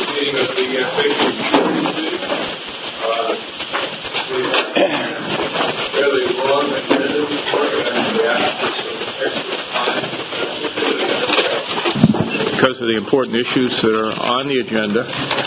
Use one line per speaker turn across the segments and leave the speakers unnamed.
meeting of the safety committee. Fairly long agenda this morning, and we ask for some extra time because of the important issues that are on the agenda.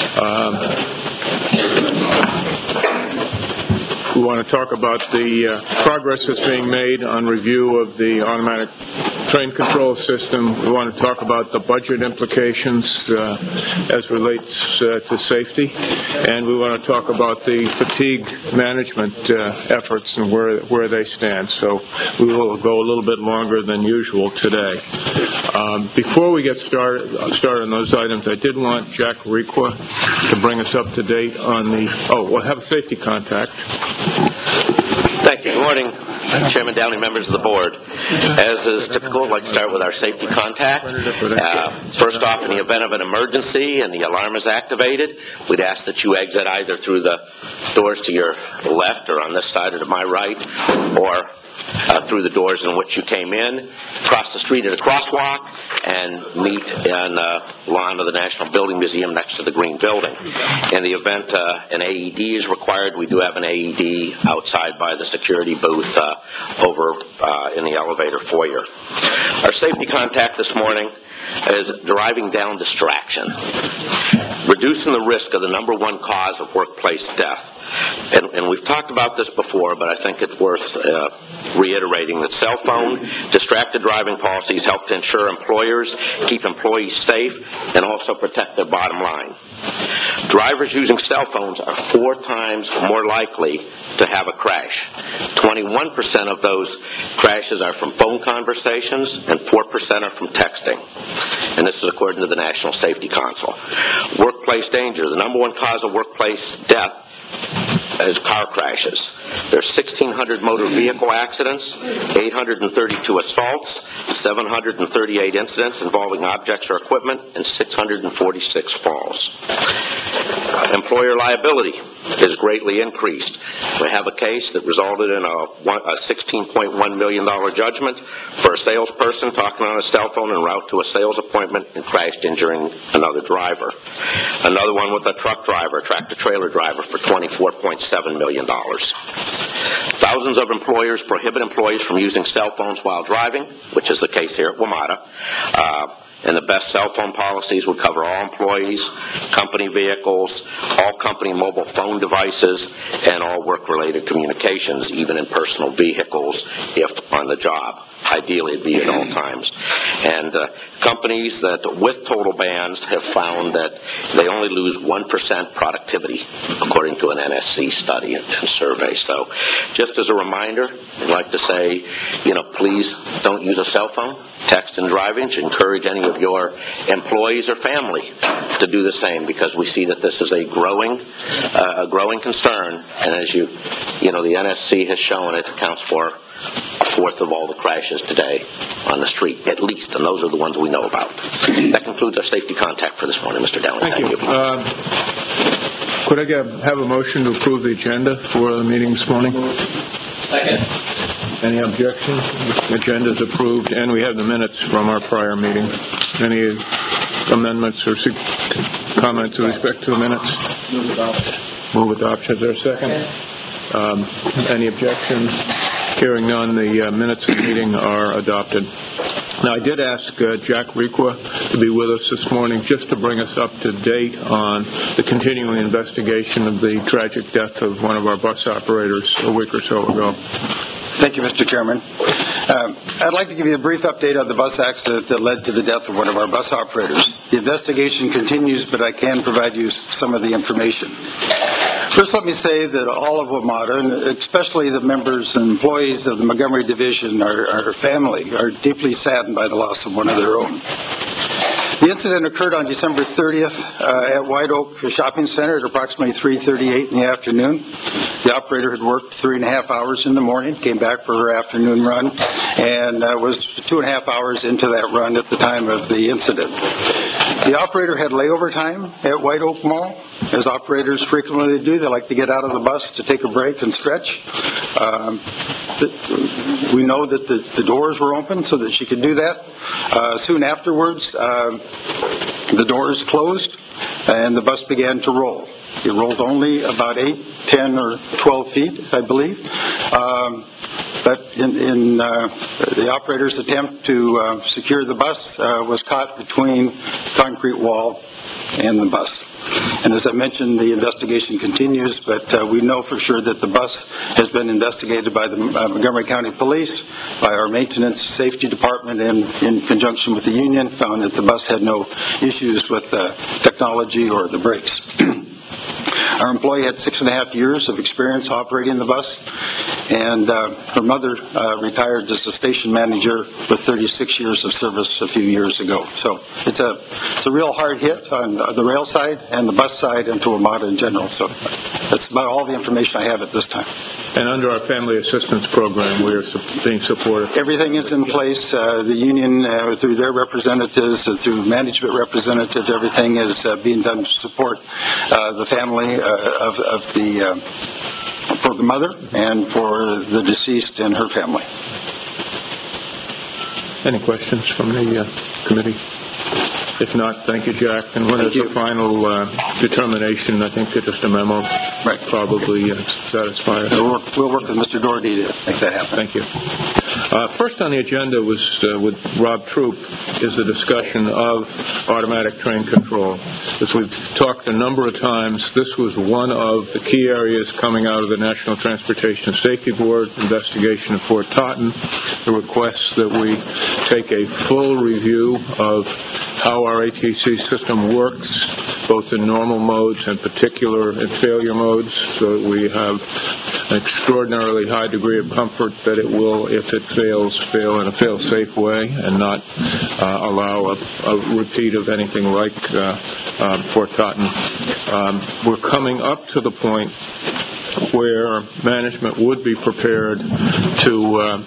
We want to talk about the progress that's being made on review of the automatic train control system. We want to talk about the budget implications as relates to safety, and we want to talk about the fatigue management efforts and where they stand. So we will go a little bit longer than usual today. Before we get started on those items, I did want Jack Requa to bring us up to date on the. We'll have a safety contact.
Thank you. Good morning, Chairman Downey, members of the board. As is typical, I'd like to start with our safety contact. First off, in the event of an emergency and the alarm is activated, we'd ask that you exit either through the doors to your left or on this side or to my right, or through the doors in which you came in, cross the street at a crosswalk, and meet on the lawn of the National Building Museum next to the Green Building. In the event an AED is required, we do have an AED outside by the security booth over in the elevator foyer. Our safety contact this morning is driving down distraction, reducing the risk of the number one cause of workplace death. And we've talked about this before, but I think it's worth reiterating that cell phone distracted driving policies help to ensure employers keep employees safe and also protect their bottom line. Drivers using cell phones are 4 times more likely to have a crash. 21% of those crashes are from phone conversations and 4% are from texting. And this is according to the National Safety Council. Workplace danger. The number one cause of workplace death is car crashes. There's 1,600 motor vehicle accidents, 832 assaults, 738 incidents involving objects or equipment, and 646 falls. Employer liability is greatly increased. We have a case that resulted in a $16.1 million judgment for a salesperson talking on a cell phone en route to a sales appointment and crashed, injuring another driver. Another one with a truck driver, tractor-trailer driver, for $24.7 million. Thousands of employers prohibit employees from using cell phones while driving, which is the case here at WMATA. And the best cell phone policies would cover all employees, company vehicles, all company mobile phone devices, and all work-related communications, even in personal vehicles, if on the job. Ideally, it'd be at all times. And companies that with total bans have found that they only lose 1% productivity, according to an NSC study and survey. So just as a reminder, I'd like to say, please don't use a cell phone, text and driving. Should encourage any of your employees or family to do the same, because we see that this is a growing concern. And as the NSC has shown, it accounts for a fourth of all the crashes today on the street, at least, and those are the ones we know about. That concludes our safety contact for this morning, Mr. Dowling. Thank you.
Could I have a motion to approve the agenda for the meeting this morning?
Second.
Any objections? The agenda is approved, and we have the minutes from our prior meeting. Any amendments or comments with respect to the minutes?
Move adoption.
Move adoption. Is there a second? Any objections? Hearing none, the minutes of the meeting are adopted. Now, I did ask Jack Requa to be with us this morning just to bring us up to date on the continuing investigation of the tragic death of one of our bus operators a week or so ago.
Thank you, Mr. Chairman. I'd like to give you a brief update on the bus accident that led to the death of one of our bus operators. The investigation continues, but I can provide you some of the information. First, let me say that all of WMATA, and especially the members and employees of the Montgomery Division, our family, are deeply saddened by the loss of one of their own. The incident occurred on December 30th at White Oak Shopping Center at approximately 3:38 in the afternoon. The operator had worked 3.5 hours in the morning, came back for her afternoon run, and was 2.5 hours into that run at the time of the incident. The operator had layover time at White Oak Mall. As operators frequently do, they like to get out of the bus to take a break and stretch. We know that the doors were open so that she could do that. Soon afterwards, the doors closed. and the bus began to roll. It rolled only about 8, 10, or 12 feet, I believe. But in the operator's attempt to secure the bus was caught between the concrete wall and the bus. And as I mentioned, the investigation continues, but we know for sure that the bus has been investigated by the Montgomery County Police, by our Maintenance Safety Department, and in conjunction with the union, found that the bus had no issues with the technology or the brakes. Our employee had 6.5 years of experience operating the bus, and her mother retired as a station manager with 36 years of service a few years ago. So it's a real hard hit on the rail side and the bus side and to Armada in general. So that's about all the information I have at this time.
And under our Family Assistance Program, we're being supported.
Everything is in place. The union, through their representatives, through management representatives, everything is being done to support the family for the mother and for the deceased and her family.
Any questions from the committee? If not, thank you, Jack. And when there's a final determination, I think just a memo might probably satisfy us.
We'll work with Mr. Doherty to make that happen.
Thank you. First on the agenda was with Rob Troop is a discussion of automatic train control. As we've talked a number of times, this was one of the key areas coming out of the National Transportation Safety Board investigation of Fort Totten. The request that we take a full review of how our ATC system works, both in normal modes and particular in failure modes, so that we have an extraordinarily high degree of comfort that it will, if it fails, fail in a fail-safe way and not allow a repeat of anything like Fort Totten. We're coming up to the point where management would be prepared to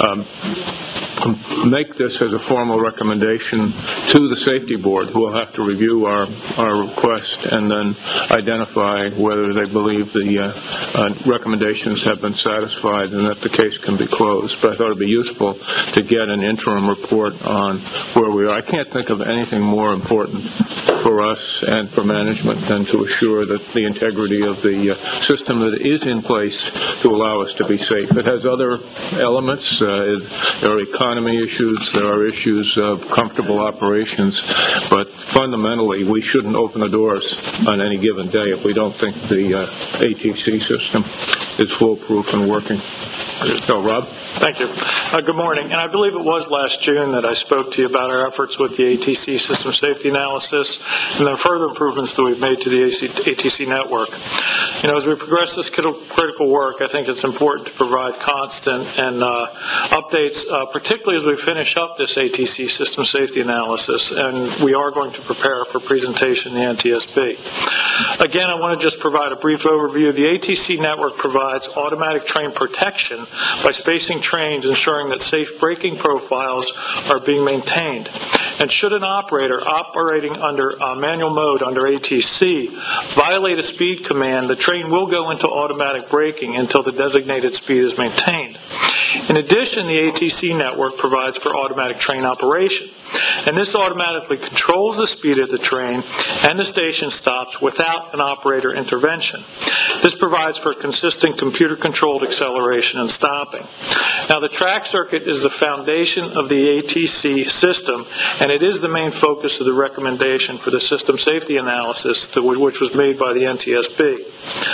make this as a formal recommendation to the safety board, who will have to review our request and then identify whether they believe the recommendations have been satisfied and that the case can be closed. But I thought it would be useful to get an interim report on where we are. I can't think of anything more important for us and for management than to assure that the integrity of the system that is in place to allow us to be safe. It has other elements. There are economy issues, there are issues of comfortable operations, but fundamentally we shouldn't open the doors on any given day if we don't think the ATC system is foolproof and working. So, Rob?
Thank you. Good morning. And I believe it was last June that I spoke to you about our efforts with the ATC system safety analysis and the further improvements that we've made to the ATC network. You know, as we progress this critical work, I think it's important to provide constant and updates, particularly as we finish up this ATC system safety analysis, and we are going to prepare for presentation in the NTSB. Again, I want to just provide a brief overview. The ATC network provides automatic train protection by spacing trains, ensuring that safe braking profiles are being maintained. And should an operator operating under manual mode under ATC violate a speed command, the train will go into automatic braking until the designated speed is maintained. In addition, the ATC network provides for automatic train operation, and this automatically controls the speed of the train and the station stops without an operator intervention. This provides for consistent computer-controlled acceleration and stopping. Now, the track circuit is the foundation of the ATC system, and it is the main focus of the recommendation for the system safety analysis, which was made by the NTSB.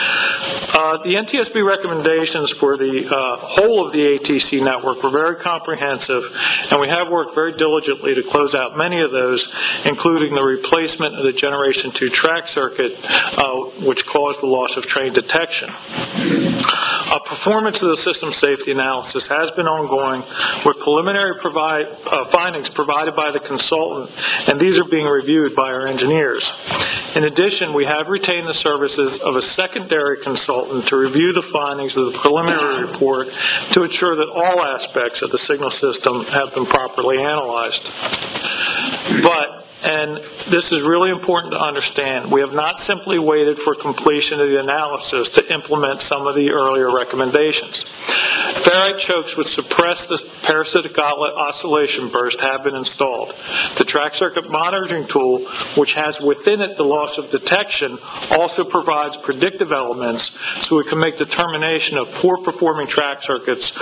The NTSB recommendations for the whole of the ATC network were very comprehensive, and we have worked very diligently to close out many of those, including the replacement of the Generation 2 track circuit, which caused the loss of train detection. Performance of the system safety analysis has been ongoing with preliminary findings provided by the consultant, and these are being reviewed by our engineers. In addition, we have retained the services of a secondary consultant to review the findings of the preliminary report to ensure that all aspects of the signal system have been properly analyzed. But And this is really important to understand. We have not simply waited for completion of the analysis to implement some of the earlier recommendations. Ferrite chokes which suppress the parasitic oscillation burst have been installed. The track circuit monitoring tool, which has within it the loss of detection, also provides predictive elements so we can make determination of poor performing track circuits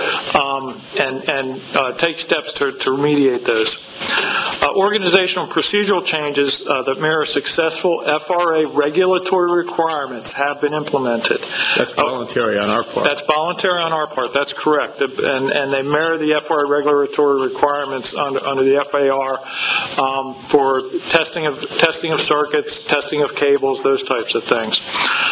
and take steps to remediate those. Organizational and procedural changes that mirror successful FRA regulatory requirements have been implemented.
That's voluntary on our part.
That's voluntary on our part. That's correct. And they mirror the FRA regulatory requirements under the FAR for testing of circuits, testing of cables, those types of things.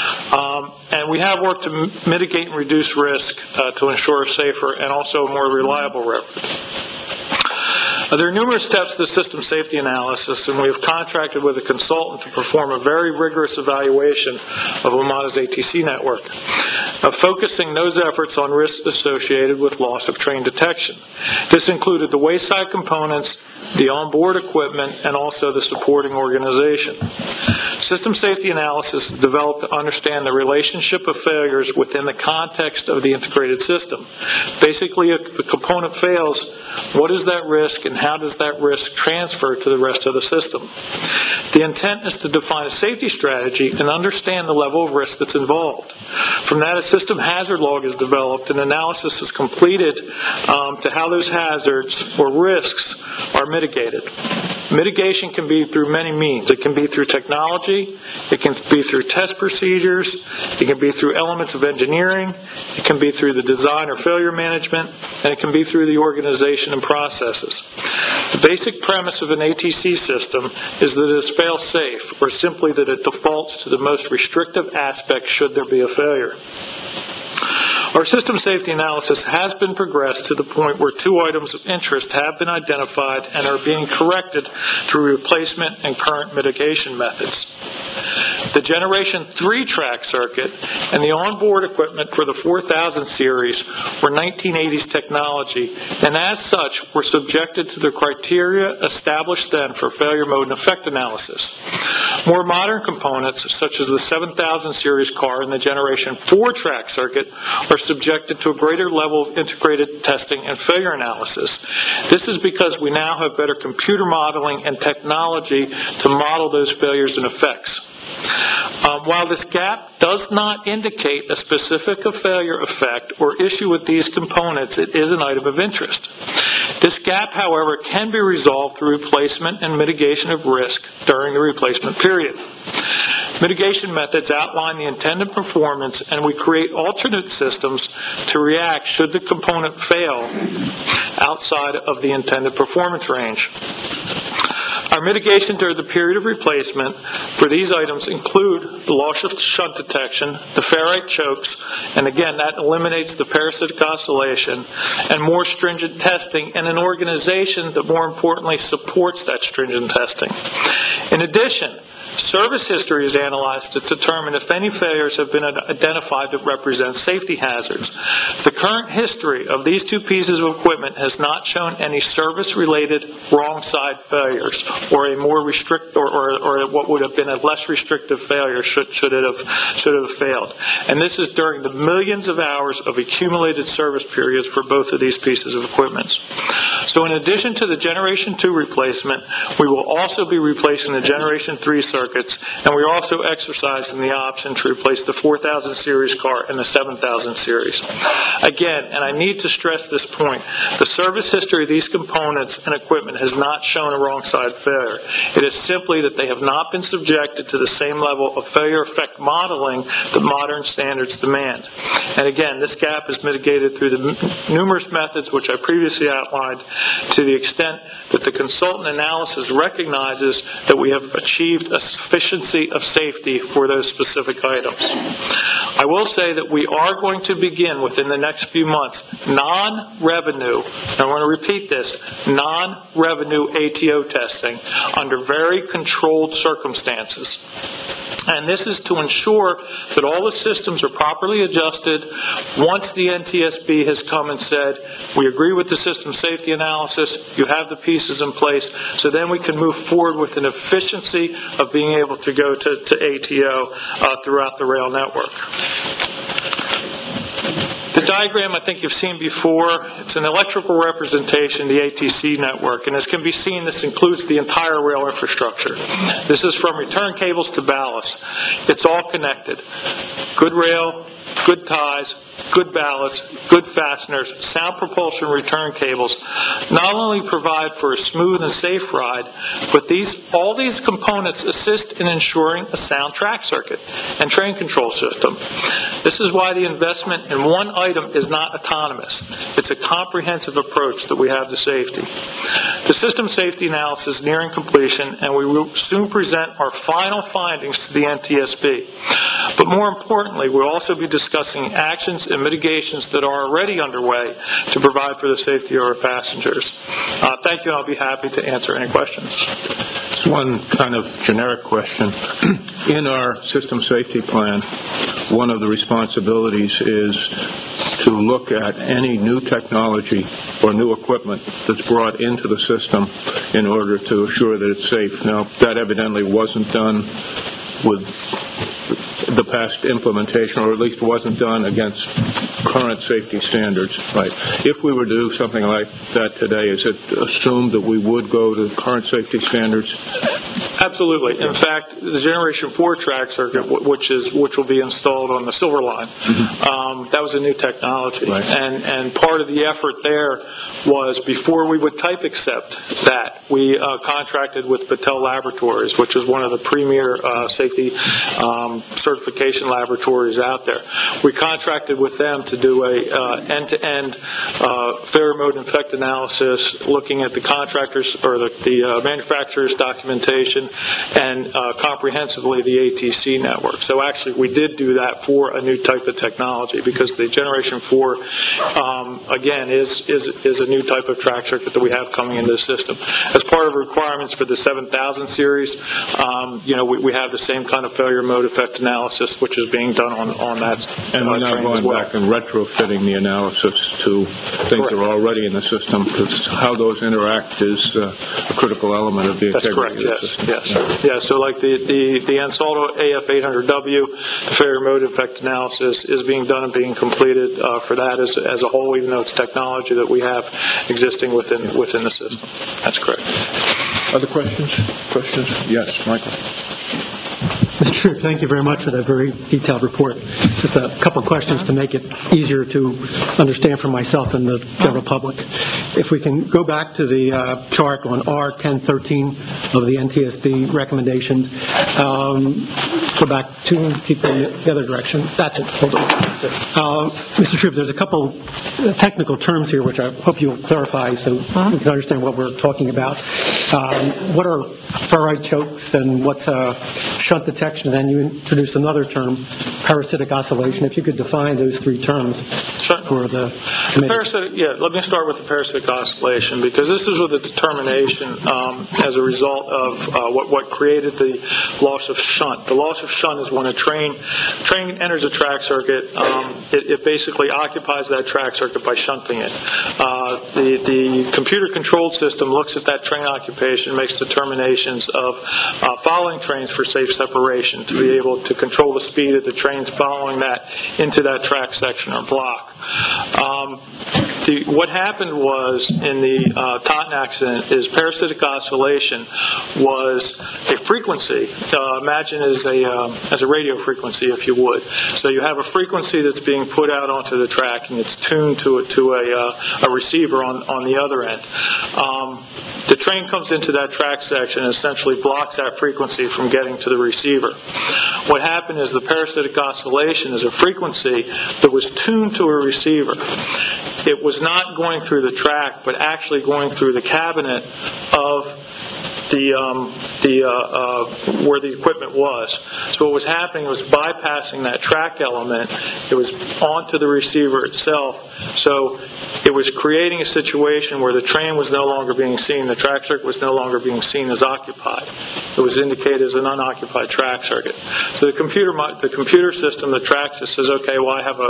And we have worked to mitigate and reduce risk to ensure a safer and also a more reliable record. There are numerous steps to the system safety analysis, and we have contracted with a consultant to perform a very rigorous evaluation of WMATA's ATC network, focusing those efforts on risks associated with loss of train detection. This included the wayside components, the onboard equipment, and also the supporting organization. System safety analysis is developed to understand the relationship of failures within the context of the integrated system. Basically, if the component fails, what is that risk and how does that risk transfer to the rest of the system? The intent is to define a safety strategy and understand the level of risk that's involved. From that, a system hazard log is developed and analysis is completed to how those hazards or risks are mitigated. Mitigation can be through many means. It can be through technology, it can be through test procedures, it can be through elements of engineering, it can be through the design or failure management, and it can be through the organization and processes. The basic premise of an ATC system is that it is fail-safe, or simply that it defaults to the most restrictive aspect should there be a failure. Our system safety analysis has been progressed to the point where 2 items of interest have been identified and are being corrected through replacement and current mitigation methods. The Generation 3 track circuit and the onboard equipment for the 4000 series were 1980s technology, and as such were subjected to the criteria established then for failure mode and effect analysis. More modern components, such as the 7000 series car and the Generation 4 track circuit, are subjected to a greater level of integrated testing and failure analysis. This is because we now have better computer modeling and technology to model those failures and effects. While this gap does not indicate a specific failure effect or issue with these components, it is an item of interest. This gap, however, can be resolved through replacement and mitigation of risk during the replacement period. Mitigation methods outline the intended performance, and we create alternate systems to react should the component fail outside of the intended performance range. Our mitigation during the period of replacement for these items include the loss of shunt detection, the ferrite chokes, and again that eliminates the parasitic oscillation, and more stringent testing and an organization that more importantly supports that stringent testing. In addition, service history is analyzed to determine if any failures have been identified that represent safety hazards. The current history of these 2 pieces of equipment has not shown any service-related wrong side failures or a more or what would have been a less restrictive failure should it have failed. And this is during the millions of hours of accumulated service periods for both of these pieces of equipment. So in addition to the Generation 2 replacement, we will also be replacing the Generation 3 circuits, and we're also exercising the option to replace the 4000 series car and the 7000 series. Again, and I need to stress this point, the service history of these components and equipment has not shown a wrong side failure. It is simply that they have not been subjected to the same level of failure effect modeling that modern standards demand. And again, this gap is mitigated through the numerous methods which I previously outlined, to the extent that the consultant analysis recognizes that we have achieved a sufficiency of safety for those specific items. I will say that we are going to begin within the next few months non-revenue, and I want to repeat this, non-revenue ATO testing under very controlled circumstances. And this is to ensure that all the systems are properly adjusted once the NTSB has come and said, we agree with the system safety analysis, you have the pieces in place, so then we can move forward with an efficiency of being able to go to ATO throughout the rail network. The diagram I think you've seen before, it's an electrical representation of the ATC network, and as can be seen, this includes the entire rail infrastructure. This is from return cables to ballast. It's all connected. Good rail, good ties, good ballasts, good fasteners, sound propulsion return cables not only provide for a smooth and safe ride, but all these components assist in ensuring a sound track circuit and train control system. This is why the investment in one item is not autonomous. It's a comprehensive approach that we have to safety. The system safety analysis is nearing completion, and we will soon present our final findings to the NTSB. But more importantly, we'll also be discussing actions and mitigations that are already underway to provide for the safety of our passengers. Thank you, and I'll be happy to answer any questions.
One kind of generic question. In our system safety plan, one of the responsibilities is to look at any new technology or new equipment that's brought into the system in order to assure that it's safe. Now, that evidently wasn't done with the past implementation, or at least wasn't done against current safety standards. Right. If we were to do something like that today, is it assumed that we would go to current safety standards?
Absolutely. In fact, the Generation 4 track circuit, which will be installed on the Silver Line, that was a new technology.
Right.
And part of the effort there was, before we would type accept that, we contracted with Battelle Laboratories, which is one of the premier safety certification laboratories out there. We contracted with them to do a end-to-end failure mode and effect analysis, looking at the contractors or the manufacturer's documentation and comprehensively the ATC network. So actually we did do that for a new type of technology, because the Generation 4 again is a new type of track circuit that we have coming into the system. As part of requirements for the 7000 series, we have the same kind of failure mode effect analysis which is being done on that.
And we're now going back and retrofitting the analysis to things that are already in the system, because how those interact is a critical element of the integrity of the system.
Yes. Yeah, so like the Ansaldo AF800W, the failure mode effect analysis is being done and being completed for that as a whole, even though it's technology that we have existing within the system. That's correct.
Other questions? Yes, Michael.
Mr. Shoup, thank you very much for that very detailed report. Just a couple of questions to make it easier to understand for myself and the general public. If we can go back to the chart on R1013 of the NTSB recommendations, go back to keep going the other direction. That's it. Hold on. Mr. Shoup, there's a couple technical terms here which I hope you'll clarify so we can understand what we're talking about. What are ferrite chokes and what's shunt detection? And then you introduced another term, parasitic oscillation. If you could define those three terms for the committee.
Let me start with the parasitic oscillation, because this is with a determination as a result of what created the loss of shunt. The loss of shunt is when a train enters a track circuit, it basically occupies that track circuit by shunting it. The computer-controlled system looks at that train occupation, makes determinations of following trains for safe separation to be able to control the speed of the trains following that into that track section or block. What happened was, in the Totten accident, is parasitic oscillation was a frequency. Imagine as a radio frequency, if you would. So you have a frequency that's being put out onto the track, and it's tuned to a receiver on the other end. The train comes into that track section and essentially blocks that frequency from getting to the receiver. What happened is the parasitic oscillation is a frequency that was tuned to a receiver. It was not going through the track, but actually going through the cabinet of where the equipment was. So what was happening was bypassing that track element. It was onto the receiver itself. So it was creating a situation where the train was no longer being seen, the track circuit was no longer being seen as occupied. It was indicated as an unoccupied track circuit. So the computer system that tracks it says, okay, well I have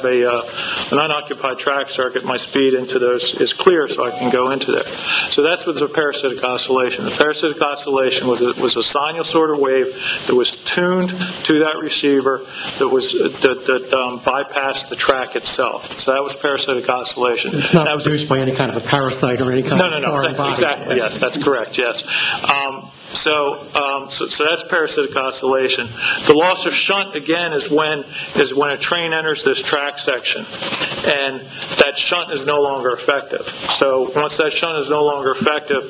an unoccupied track circuit. My speed into those is clear, so I can go into there. So that's what's a parasitic oscillation. The parasitic oscillation was a sinusoidal wave that was tuned to that receiver that bypassed the track itself. So that was parasitic oscillation.
It's not produced by any kind of a parasite or any kind of foreign body.
Exactly, yes, that's correct, yes. So that's parasitic oscillation. The loss of shunt, again, is when a train enters this track section and that shunt is no longer effective. So once that shunt is no longer effective,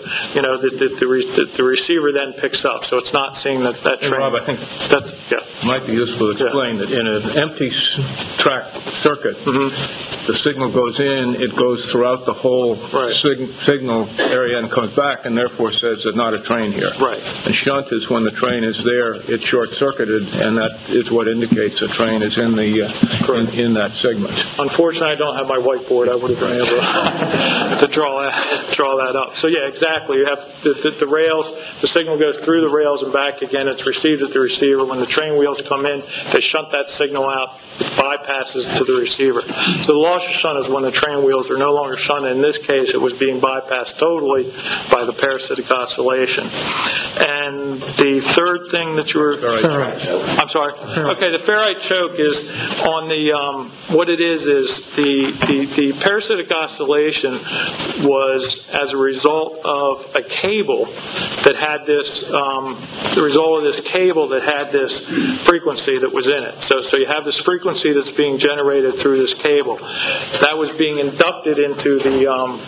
the receiver then picks up. So it's not seeing that train.
Rob, I think it might be useful to explain that in an empty track circuit, the signal goes in, it goes throughout the whole signal area and comes back, and therefore says there's not a train here.
Right.
And shunt is when the train is there, it's short-circuited, and that is what indicates a train is in in that segment.
Unfortunately, I don't have my whiteboard. I would have been able to draw that up. So yeah, exactly. You have the rails. The signal goes through the rails and back again. It's received at the receiver. When the train wheels come in, they shunt that signal out. It bypasses to the receiver. So the loss of shunt is when the train wheels are no longer shunted. In this case, it was being bypassed totally by the parasitic oscillation. And the third thing that you were...
Ferrite.
I'm sorry? Okay, the ferrite choke is on the... what it is the parasitic oscillation was as a result of a cable that had this... the result of this cable that had this frequency that was in it. So you have this frequency that's being generated through this cable. That was being inducted into the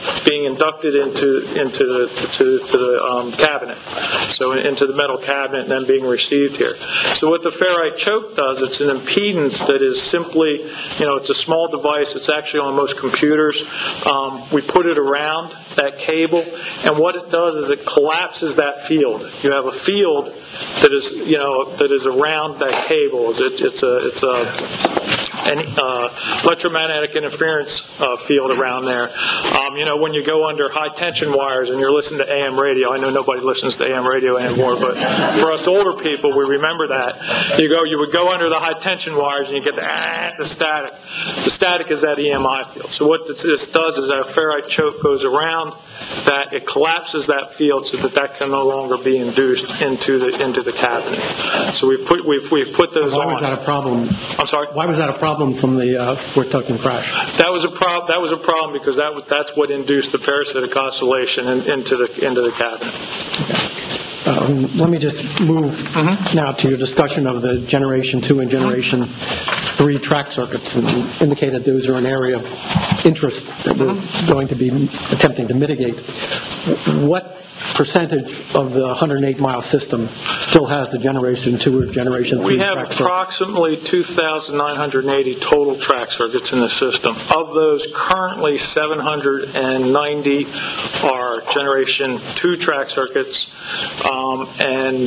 cabinet. So into the metal cabinet and then being received here. So what the ferrite choke does, it's an impedance that is simply, it's a small device. It's actually on most computers. We put it around that cable, and what it does is it collapses that field. You have a field that is around that cable. It's an electromagnetic interference field around there. When you go under high tension wires and you're listening to AM radio, I know nobody listens to AM radio anymore, but for us older people, we remember that. You would go under the high tension wires and you get the static. The static is that EMI field. So what this does is that a ferrite choke goes around that, it collapses that field so that can no longer be induced into the cabinet. So we've put those on.
Why was that a problem?
I'm sorry?
Why was that a problem from the Fort Tuckman crash?
That was a problem because that's what induced the parasitic oscillation into the cabinet.
Let me just move now to your discussion of the Generation 2 and Generation 3 track circuits, and indicated those are an area of interest that we're going to be attempting to mitigate. What percentage of the 108-mile system still has the Generation 2 or Generation 3
We have
track
approximately 2,980 total track circuits in the system. Of those, currently 790 are Generation 2 track circuits, and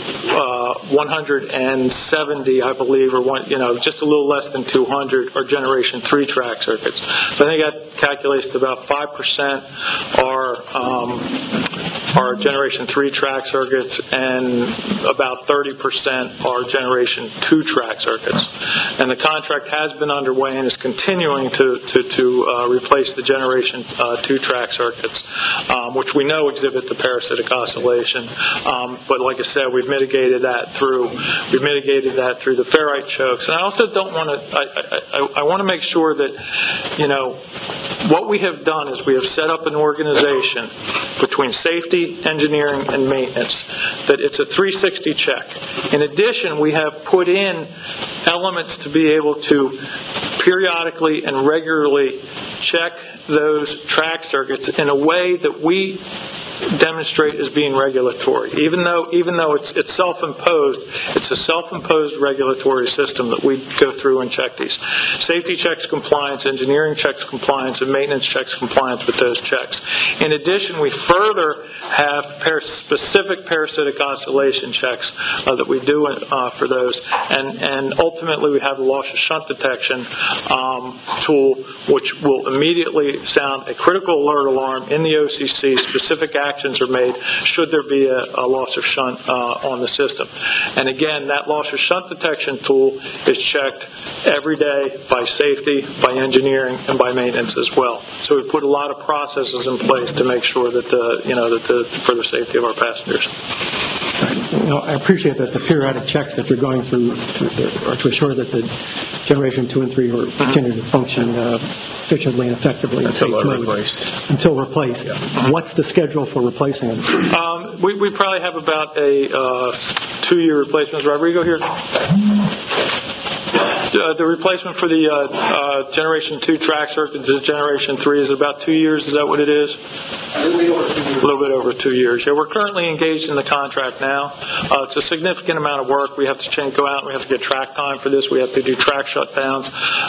170, I believe, or just a little less than 200 are Generation 3 track circuits. So I think that calculates to about 5% are Generation 3 track circuits, and about 30% are Generation 2 track circuits. And the contract has been underway and is continuing to replace the Generation 2 track circuits, which we know exhibit the parasitic oscillation. But like I said, we've mitigated that through the ferrite chokes. And I also don't want to. I want to make sure that what we have done is we have set up an organization between safety, engineering, and maintenance, that it's a 360 check. In addition, we have put in elements to be able to periodically and regularly check those track circuits in a way that we demonstrate as being regulatory. Even though it's self-imposed, it's a self-imposed regulatory system that we go through and check these. Safety checks compliance, engineering checks compliance, and maintenance checks compliance with those checks. In addition, we further have specific parasitic oscillation checks that we do for those, and ultimately we have a loss of shunt detection tool, which will immediately sound a critical alert alarm in the OCC. Specific actions are made should there be a loss of shunt on the system. And again, that loss of shunt detection tool is checked every day by safety, by engineering, and by maintenance as well. So we put a lot of processes in place to make sure that for the safety of our passengers.
I appreciate that the periodic checks that you're going through are to assure that the Generation 2 and 3 will continue to function efficiently and effectively in safe mode. Until replaced. Yeah. What's the schedule for replacing them?
We probably have about a 2-year replacement. Is Rodrigo here? The replacement for the Generation 2 track circuits is Generation 3 is about 2 years. Is that what it is? A little bit over 2 years. Yeah, we're currently engaged in the contract now. It's a significant amount of work. We have to go out and we have to get track time for this. We have to do track shutdowns.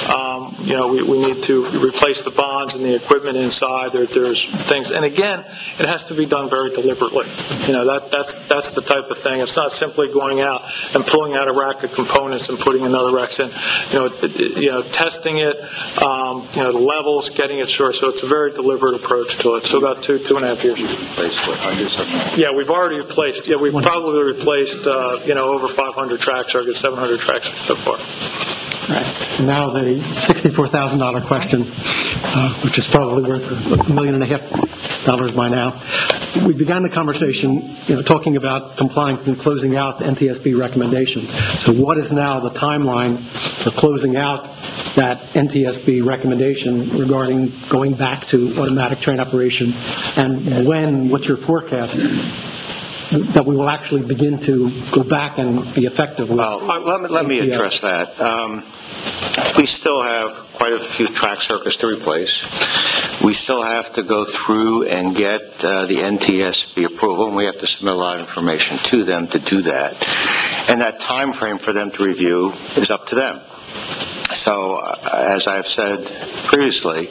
We need to replace the bonds and the equipment inside. There's things, and again, it has to be done very deliberately. That's the type of thing. It's not simply going out and pulling out a rack of components and putting another rack in. Testing it, the levels, getting it sure. So it's a very deliberate approach to it. So about 2.5 years. Yeah, we've already replaced. Yeah, we've probably replaced over 500 track circuits, 700 track circuits so far.
Right. Now the $64,000 question, which is probably worth $1.5 million by now. We began the conversation, talking about compliance and closing out the NTSB recommendations. So what is now the timeline for closing out that NTSB recommendation regarding going back to automatic train operation, and what's your forecast that we will actually begin to go back and be effective with?
Well, let me address that. We still have quite a few track circuits to replace. We still have to go through and get the NTSB approval, and we have to submit a lot of information to them to do that. And that time frame for them to review is up to them. So, as I've said previously,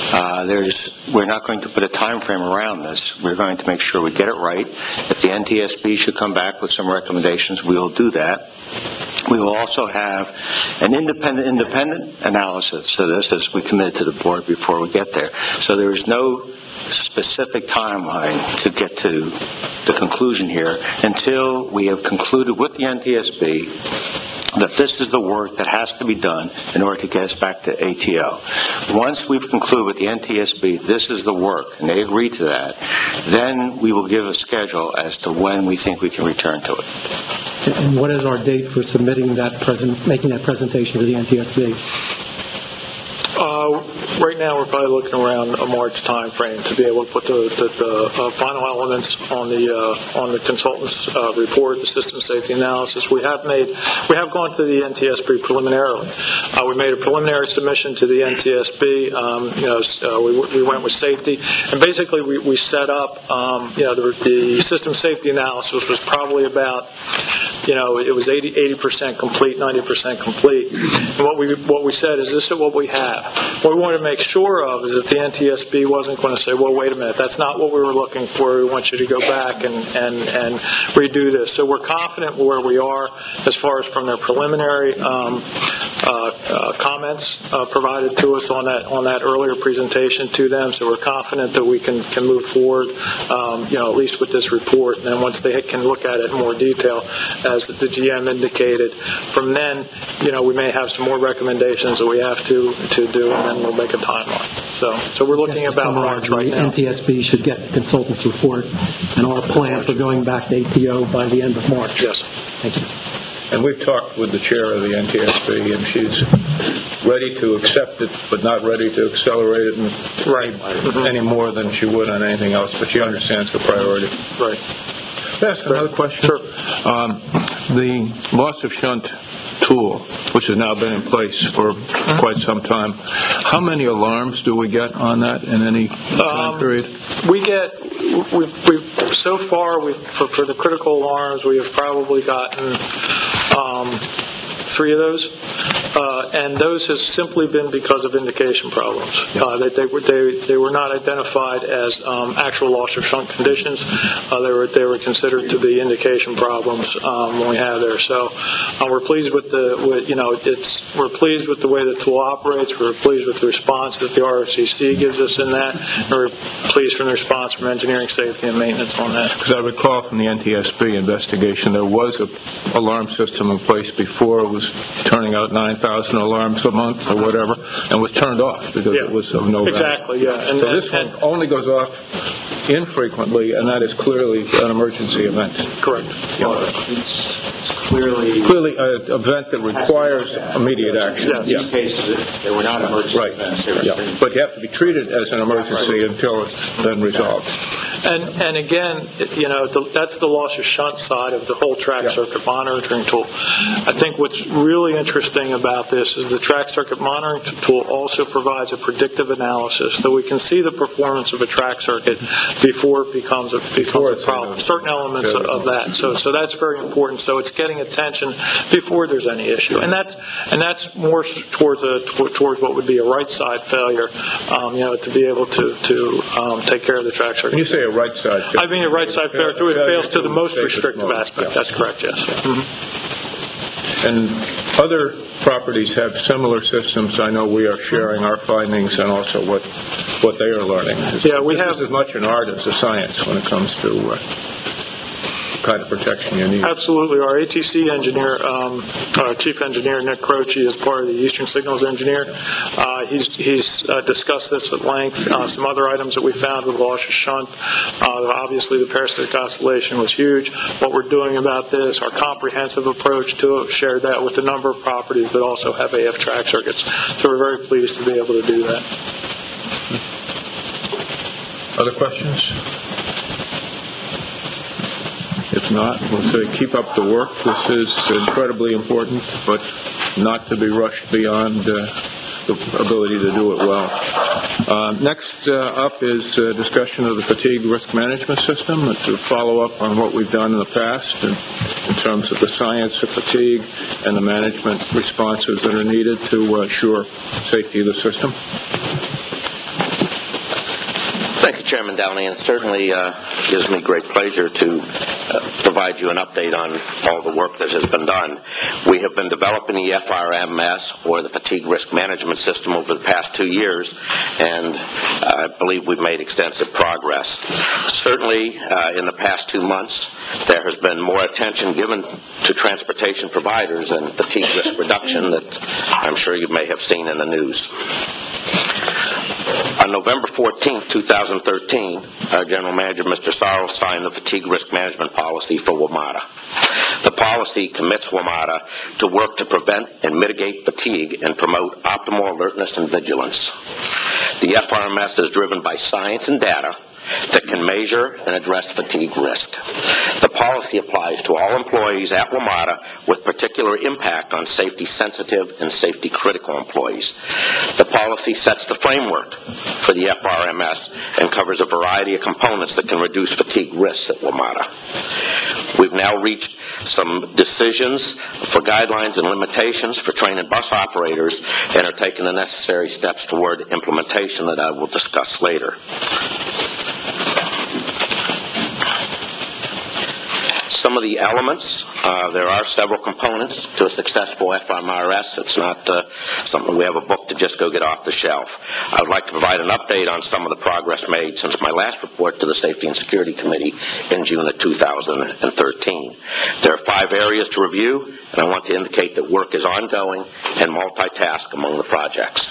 we're not going to put a time frame around this. We're going to make sure we get it right. If the NTSB should come back with some recommendations, we will do that. We will also have an independent analysis of this, as we committed to the board before we get there. So there is no specific timeline to get to the conclusion here until we have concluded with the NTSB that this is the work that has to be done in order to get us back to ATO. Once we've concluded with the NTSB this is the work, and they agree to that, then we will give a schedule as to when we think we can return to it.
And what is our date for submitting making that presentation to the NTSB?
Right now, we're probably looking around a March time frame to be able to put the final elements on the consultant's report, the system safety analysis. We have gone to the NTSB preliminarily. We made a preliminary submission to the NTSB. We went with safety, and basically we set up. The system safety analysis was probably about. It was 80% complete, 90% complete. And what we said is, this is what we have. What we wanted to make sure of is that the NTSB wasn't going to say, well, wait a minute, that's not what we were looking for. We want you to go back and redo this. So we're confident where we are as far as from their preliminary comments provided to us on that earlier presentation to them. So we're confident that we can move forward, at least with this report. And then once they can look at it in more detail, as the GM indicated, from then, we may have some more recommendations that we have to do, and then we'll make a timeline. So we're looking about March right now.
The NTSB should get the consultant's report and our plan for going back to ATO by the end of March.
Yes.
Thank you.
And we've talked with the chair of the NTSB, and she's ready to accept it, but not ready to accelerate it any more than she would on anything else. But she understands the priority.
Right.
Can I ask another question?
Sure.
The loss of shunt tool, which has now been in place for quite some time, how many alarms do we get on that in any time period?
We get so far, for the critical alarms, we have probably gotten 3 of those, and those has simply been because of indication problems. They were not identified as actual loss or shunt conditions. They were considered to be indication problems when we have there. So we're pleased with we're pleased with the way the tool operates. We're pleased with the response that the ROCC gives us in that, and we're pleased from the response from engineering, safety, and maintenance on that.
Because I recall from the NTSB investigation, there was an alarm system in place before. It was turning out 9,000 alarms a month or whatever, and was turned off because it was of no value.
Exactly, yeah.
So this one only goes off infrequently, and that is clearly an emergency event.
Correct.
Clearly
an event that requires immediate action.
Yes.
in these cases, they were not emergency
Right.
events. They were
Yeah. But you have to be treated as an emergency until it's been resolved.
And again, that's the loss or shunt side of the whole track circuit monitoring tool. I think what's really interesting about this is the track circuit monitoring tool also provides a predictive analysis, so we can see the performance of a track circuit before it becomes a problem. Certain elements of that. So that's very important. So it's getting attention before there's any issue, and that's more towards what would be a right side failure. To be able to take care of the track circuit.
When you say a right side failure,
I mean a right side failure, it fails to the most restrictive aspect. That's correct, yes.
And other properties have similar systems. I know we are sharing our findings and also what they are learning.
Yeah, we
this
have
is as much an art as a science when it comes to what kind of protection you need.
Absolutely. Our ATC engineer, our chief engineer, Nick Croce, is part of the Eastern Signals engineer. He's discussed this at length. Some other items that we found with loss or shunt. Obviously, the parasitic oscillation was huge. What we're doing about this, our comprehensive approach to it, shared that with a number of properties that also have AF track circuits. So we're very pleased to be able to do that.
Other questions? If not, we'll say keep up the work. This is incredibly important, but not to be rushed beyond the ability to do it well. Next up is discussion of the fatigue risk management system. It's a follow-up on what we've done in the past in terms of the science of fatigue and the management responses that are needed to assure safety of the system.
Thank you, Chairman Downey, and it certainly gives me great pleasure to provide you an update on all the work that has been done. We have been developing the FRMS, or the Fatigue Risk Management System, over the past 2 years, and I believe we've made extensive progress. Certainly, in the past 2 months, there has been more attention given to transportation providers and fatigue risk reduction that I'm sure you may have seen in the news. On November 14, 2013, our General Manager, Mr. Sarles, signed the Fatigue Risk Management Policy for WMATA. The policy commits WMATA to work to prevent and mitigate fatigue and promote optimal alertness and vigilance. The FRMS is driven by science and data that can measure and address fatigue risk. The policy applies to all employees at WMATA with particular impact on safety-sensitive and safety-critical employees. The policy sets the framework for the FRMS and covers a variety of components that can reduce fatigue risks at WMATA. We've now reached some decisions for guidelines and limitations for train and bus operators and are taking the necessary steps toward implementation that I will discuss later. Some of the elements, there are several components to a successful FMRS. It's not something we have a book to just go get off the shelf. I would like to provide an update on some of the progress made since my last report to the Safety and Security Committee in June of 2013. There are 5 areas to review, and I want to indicate that work is ongoing and multitask among the projects.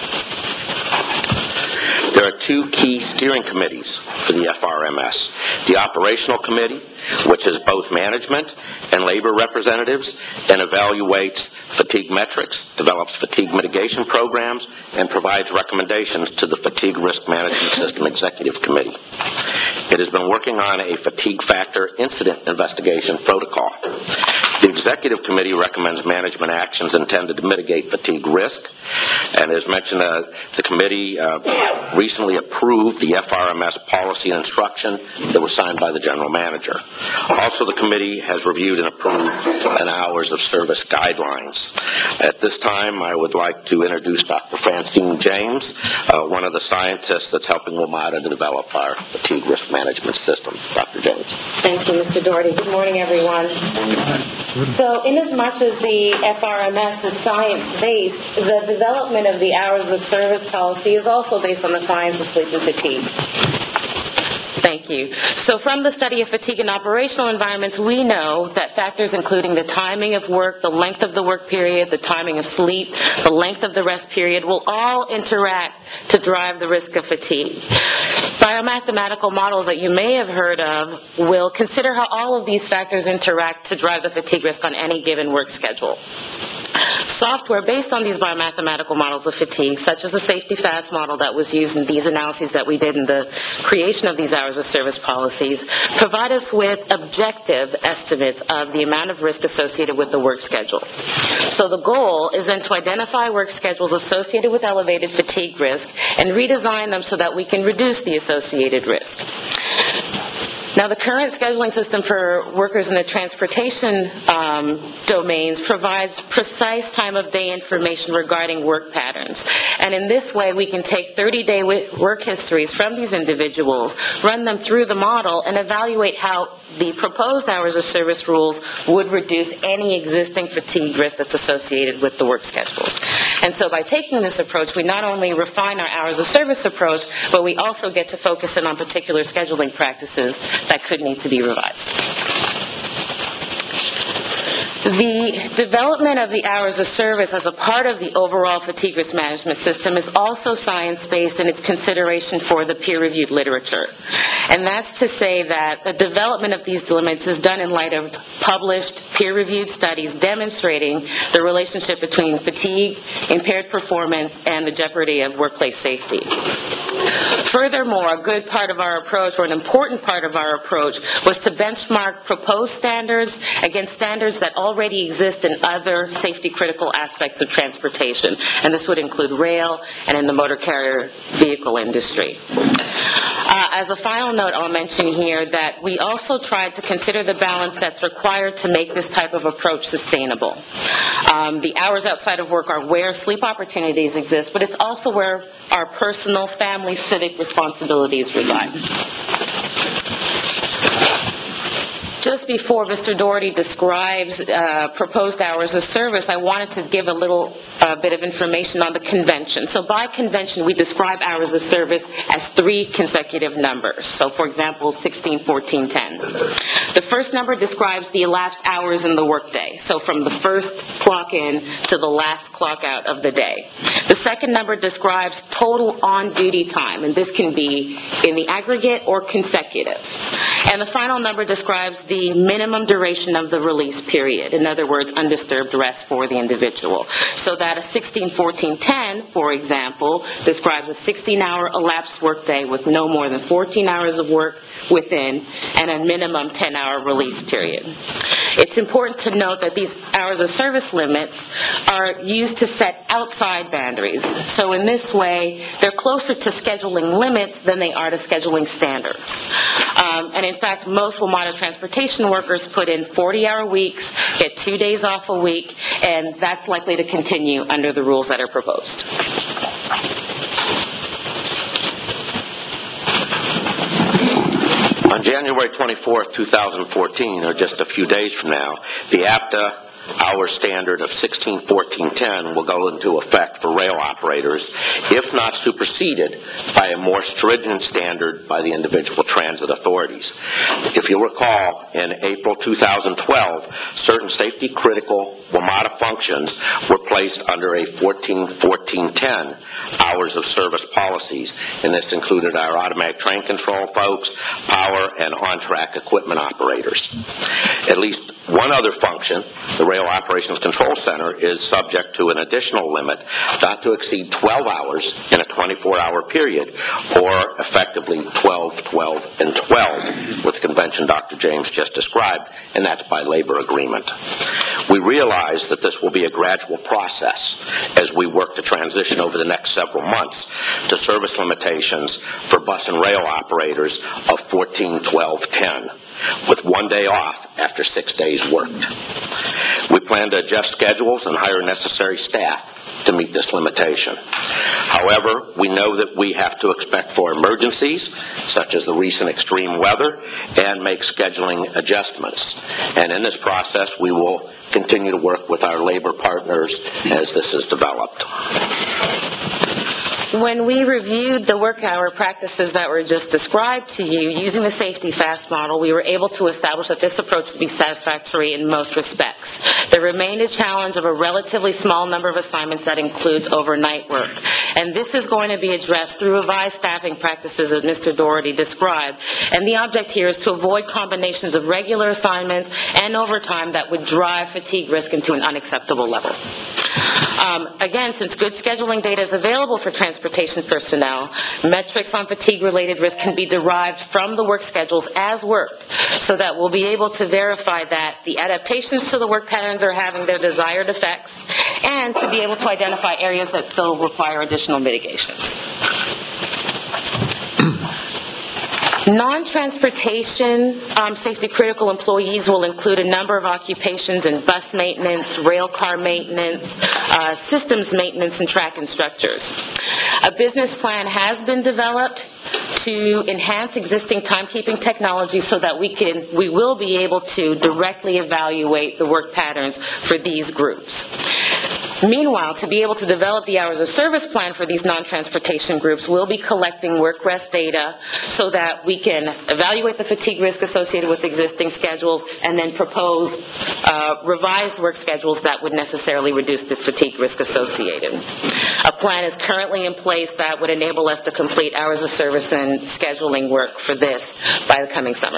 There are 2 key steering committees for the FRMS. The Operational Committee, which is both management and labor representatives, and evaluates fatigue metrics, develops fatigue mitigation programs, and provides recommendations to the Fatigue Risk Management System Executive Committee. It has been working on a fatigue factor incident investigation protocol. The Executive Committee recommends management actions intended to mitigate fatigue risk. And as mentioned, the committee recently approved the FRMS policy and instruction that was signed by the General Manager. Also, the committee has reviewed and approved an hours of service guidelines. At this time, I would like to introduce Dr. Francine James, one of the scientists that's helping WMATA to develop our fatigue risk management system. Dr. James.
Thank you, Mr. Doherty. Good morning, everyone. So, inasmuch as the FRMS is science-based, the development of the hours of service policy is also based on the science of sleep and fatigue. Thank you. So from the study of fatigue in operational environments, we know that factors including the timing of work, the length of the work period, the timing of sleep, the length of the rest period will all interact to drive the risk of fatigue. Biomathematical models that you may have heard of will consider how all of these factors interact to drive the fatigue risk on any given work schedule. Software based on these biomathematical models of fatigue, such as the Safety Fast model that was used in these analyses that we did in the creation of these hours of service policies, provide us with objective estimates of the amount of risk associated with the work schedule. So the goal is then to identify work schedules associated with elevated fatigue risk and redesign them so that we can reduce the associated risk. Now, the current scheduling system for workers in the transportation domains provides precise time-of-day information regarding work patterns. And in this way, we can take 30-day work histories from these individuals, run them through the model, and evaluate how the proposed hours of service rules would reduce any existing fatigue risk that's associated with the work schedules. And so by taking this approach, we not only refine our hours of service approach, but we also get to focus in on particular scheduling practices that could need to be revised. The development of the hours of service as a part of the overall fatigue risk management system is also science-based in its consideration for the peer-reviewed literature. And that's to say that the development of these limits is done in light of published peer-reviewed studies demonstrating the relationship between fatigue, impaired performance, and the jeopardy of workplace safety. Furthermore, a good part of our approach, or an important part of our approach, was to benchmark proposed standards against standards that already exist in other safety-critical aspects of transportation, and this would include rail and in the motor carrier vehicle industry. As a final note, I'll mention here that we also tried to consider the balance that's required to make this type of approach sustainable. The hours outside of work are where sleep opportunities exist, but it's also where our personal, family, civic responsibilities reside. Just before Mr. Doherty describes proposed hours of service, I wanted to give a little bit of information on the convention. So by convention, we describe hours of service as 3 consecutive numbers. So for example, 16, 14, 10. The first number describes the elapsed hours in the workday. So from the first clock in to the last clock out of the day. The second number describes total on-duty time, and this can be in the aggregate or consecutive. And the final number describes the minimum duration of the release period. In other words, undisturbed rest for the individual. So that a 16, 14, 10, for example, describes a 16-hour elapsed workday with no more than 14 hours of work within and a minimum 10-hour release period. It's important to note that these hours of service limits are used to set outside boundaries. So in this way, they're closer to scheduling limits than they are to scheduling standards. And in fact, most WMATA transportation workers put in 40-hour weeks, get 2 days off a week, and that's likely to continue under the rules that are proposed.
On January 24, 2014, or just a few days from now, the APTA hour standard of 16-14-10 will go into effect for rail operators, if not superseded by a more stringent standard by the individual transit authorities. If you'll recall, in April 2012, certain safety-critical WMATA functions were placed under a 14-14-10 hours of service policies, and this included our automatic train control folks, power, and on-track equipment operators. At least one other function, the Rail Operations Control Center, is subject to an additional limit not to exceed 12 hours in a 24-hour period, or effectively 12, 12, and 12, with the convention Dr. James just described, and that's by labor agreement. We realize that this will be a gradual process as we work to transition over the next several months to service limitations for bus and rail operators of 14, 12, 10, with 1 day off after 6 days worked. We plan to adjust schedules and hire necessary staff to meet this limitation. However, we know that we have to expect for emergencies, such as the recent extreme weather, and make scheduling adjustments. And in this process, we will continue to work with our labor partners as this is developed.
When we reviewed the work hour practices that were just described to you, using the safety fast model, we were able to establish that this approach would be satisfactory in most respects. There remained a challenge of a relatively small number of assignments that includes overnight work. And this is going to be addressed through revised staffing practices as Mr. Doherty described. And the object here is to avoid combinations of regular assignments and overtime that would drive fatigue risk into an unacceptable level. Again, since good scheduling data is available for transportation personnel, metrics on fatigue-related risk can be derived from the work schedules as worked, so that we'll be able to verify that the adaptations to the work patterns are having their desired effects, and to be able to identify areas that still require additional mitigations. Non-transportation safety-critical employees will include a number of occupations in bus maintenance, rail car maintenance, systems maintenance, and track instructors. A business plan has been developed to enhance existing timekeeping technology so that we will be able to directly evaluate the work patterns for these groups. Meanwhile, to be able to develop the hours of service plan for these non-transportation groups, we'll be collecting work rest data so that we can evaluate the fatigue risk associated with existing schedules and then propose revised work schedules that would necessarily reduce the fatigue risk associated. A plan is currently in place that would enable us to complete hours of service and scheduling work for this by the coming summer.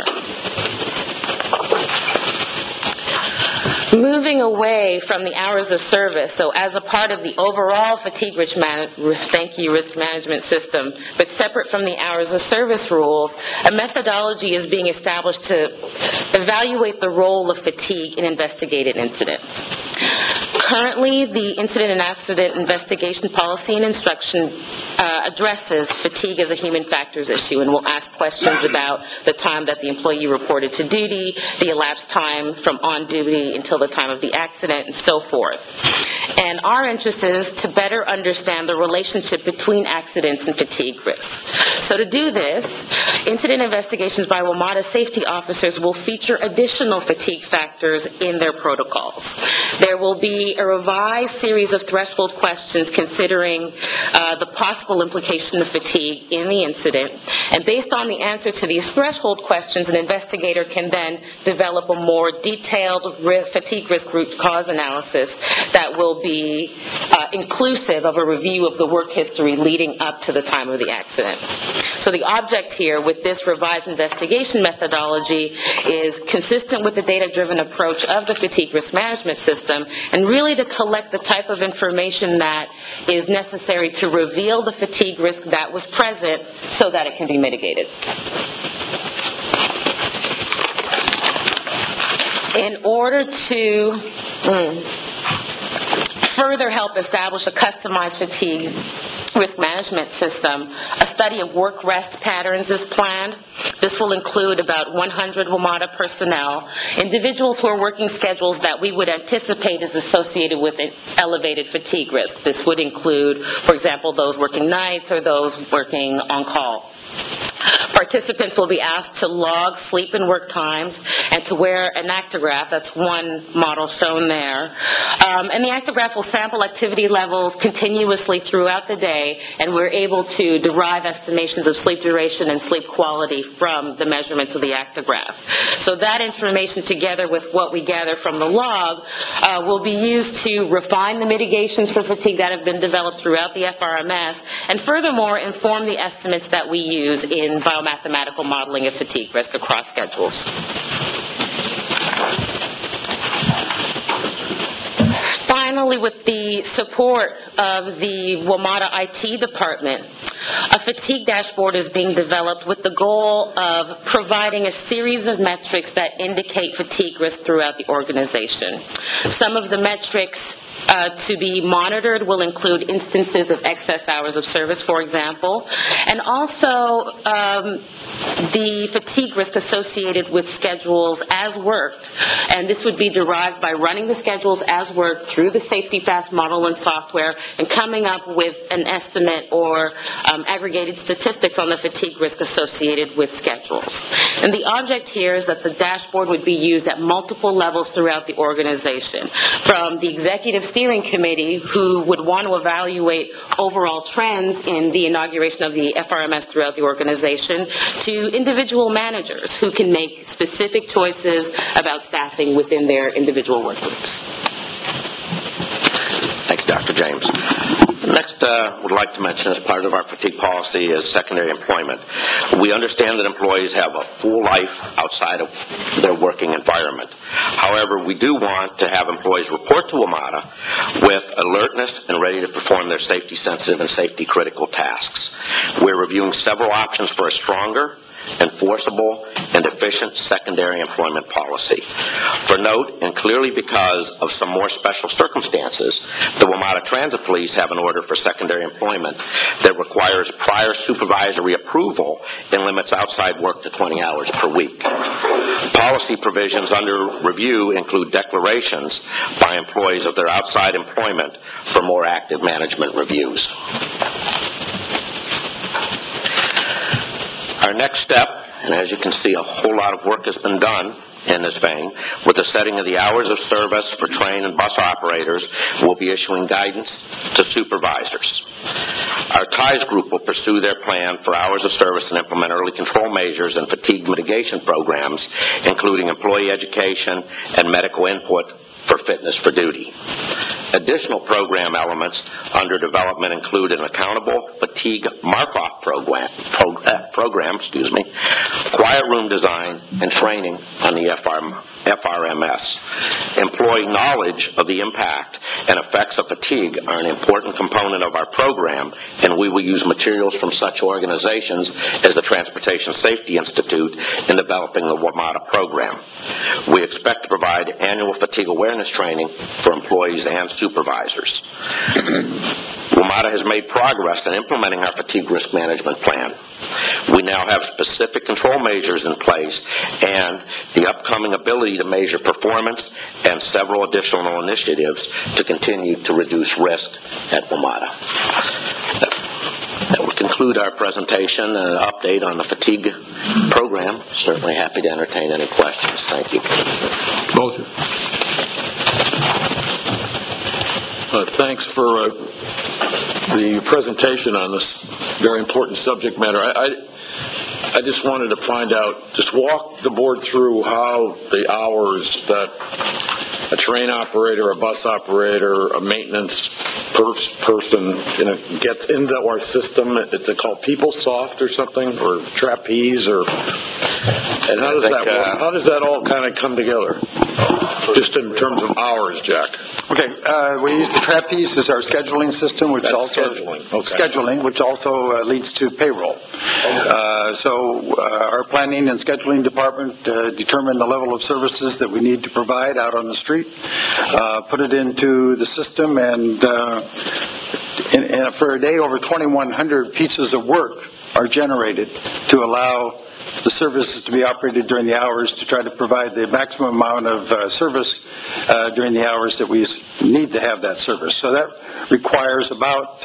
Moving away from the hours of service, so as a part of the overall fatigue risk management system, but separate from the hours of service rules, a methodology is being established to evaluate the role of fatigue in investigated incidents. Currently, the Incident and Accident Investigation Policy and Instruction addresses fatigue as a human factors issue, and will ask questions about the time that the employee reported to duty, the elapsed time from on duty until the time of the accident, and so forth. And our interest is to better understand the relationship between accidents and fatigue risks. So to do this, incident investigations by WMATA safety officers will feature additional fatigue factors in their protocols. There will be a revised series of threshold questions considering the possible implication of fatigue in the incident. And based on the answer to these threshold questions, an investigator can then develop a more detailed fatigue risk root cause analysis that will be inclusive of a review of the work history leading up to the time of the accident. So the object here with this revised investigation methodology is consistent with the data-driven approach of the fatigue risk management system, and really to collect the type of information that is necessary to reveal the fatigue risk that was present so that it can be mitigated. In order to further help establish a customized fatigue risk management system, a study of work rest patterns is planned. This will include about 100 WMATA personnel, individuals who are working schedules that we would anticipate is associated with an elevated fatigue risk. This would include, for example, those working nights or those working on call. Participants will be asked to log sleep and work times and to wear an actigraph. That's one model shown there. And the actigraph will sample activity levels continuously throughout the day, and we're able to derive estimations of sleep duration and sleep quality from the measurements of the actigraph. So that information, together with what we gather from the log, will be used to refine the mitigations for fatigue that have been developed throughout the FRMS, and furthermore inform the estimates that we use in biomathematical modeling of fatigue risk across schedules. Finally, with the support of the WMATA IT department, a fatigue dashboard is being developed with the goal of providing a series of metrics that indicate fatigue risk throughout the organization. Some of the metrics to be monitored will include instances of excess hours of service, for example, and also the fatigue risk associated with schedules as worked. And this would be derived by running the schedules as worked through the Safety Fast model and software and coming up with an estimate or aggregated statistics on the fatigue risk associated with schedules. And the object here is that the dashboard would be used at multiple levels throughout the organization, from the executive steering committee, who would want to evaluate overall trends in the inauguration of the FRMS throughout the organization, to individual managers who can make specific choices about staffing within their individual work groups.
Thank you, Dr. James. Next, would like to mention as part of our fatigue policy is secondary employment. We understand that employees have a full life outside of their working environment. However, we do want to have employees report to WMATA with alertness and ready to perform their safety-sensitive and safety-critical tasks. We're reviewing several options for a stronger, enforceable, and efficient secondary employment policy. For note, and clearly because of some more special circumstances, the WMATA Transit Police have an order for secondary employment that requires prior supervisory approval and limits outside work to 20 hours per week. Policy provisions under review include declarations by employees of their outside employment for more active management reviews. Our next step, and as you can see, a whole lot of work has been done in this vein, with the setting of the hours of service for train and bus operators, we'll be issuing guidance to supervisors. Our TIES group will pursue their plan for hours of service and implement early control measures and fatigue mitigation programs, including employee education and medical input for fitness for duty. Additional program elements under development include an accountable fatigue mark-off program, quiet room design and training on the FRMS. Employee knowledge of the impact and effects of fatigue are an important component of our program, and we will use materials from such organizations as the Transportation Safety Institute in developing the WMATA program. We expect to provide annual fatigue awareness training for employees and supervisors. WMATA has made progress in implementing our fatigue risk management plan. We now have specific control measures in place and the upcoming ability to measure performance and several additional initiatives to continue to reduce risk at WMATA. That will conclude our presentation and update on the fatigue program. Certainly happy to entertain any questions. Thank you.
Motion. Thanks for the presentation on this very important subject matter. I just wanted to find out, just walk the board through how the hours that a train operator, a bus operator, a maintenance person gets into our system. It's called PeopleSoft or something, or Trapeze, and how does that work? How does that all kind of come together? Just in terms of hours, Jack.
Okay, we use the Trapeze as our scheduling system, which which also leads to payroll. So our planning and scheduling department determine the level of services that we need to provide out on the street, put it into the system, and for a day, over 2,100 pieces of work are generated to allow the service is to be operated during the hours to try to provide the maximum amount of service during the hours that we need to have that service. So that requires about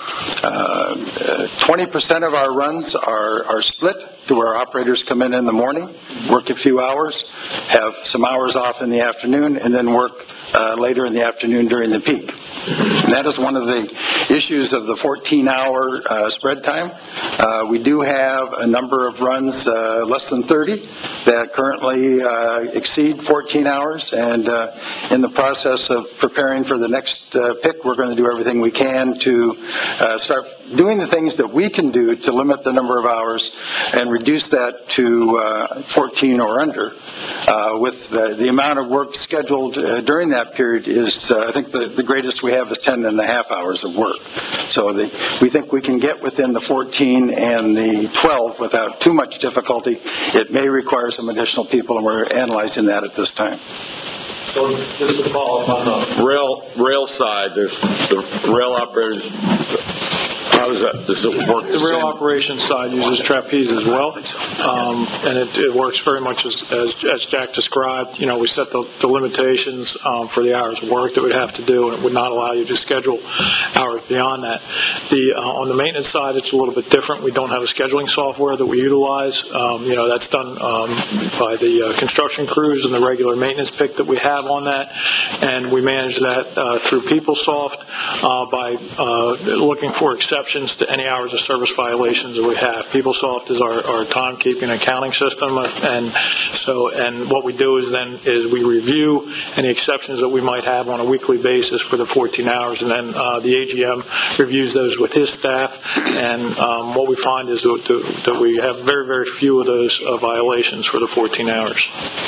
20% of our runs are split to where operators come in the morning, work a few hours, have some hours off in the afternoon, and then work later in the afternoon during the peak. And that is one of the issues of the 14-hour spread time. We do have a number of runs, less than 30, that currently exceed 14 hours, and in the process of preparing for the next pick, we're going to do everything we can to start doing the things that we can do to limit the number of hours and reduce that to 14 or under. With the amount of work scheduled during that period is, I think the greatest we have is 10 and a half hours of work. So we think we can get within the 14 and the 12 without too much difficulty. It may require some additional people, and we're analyzing that at this time.
So just to follow up on the rail side, there's the rail operators. How does it work?
The rail operations side uses trapeze as well, and it works very much as Jack described. You know, we set the limitations for the hours of work that we'd have to do, and it would not allow you to schedule hours beyond that. On the maintenance side, it's a little bit different. We don't have a scheduling software that we utilize. You know, that's done by the construction crews and the regular maintenance pick that we have on that, and we manage that through PeopleSoft by looking for exceptions to any hours of service violations that we have. PeopleSoft is our timekeeping accounting system, and what we do is we review any exceptions that we might have on a weekly basis for the 14 hours, and then the AGM reviews those with his staff, and what we find is that we have very, very few of those violations for the 14 hours.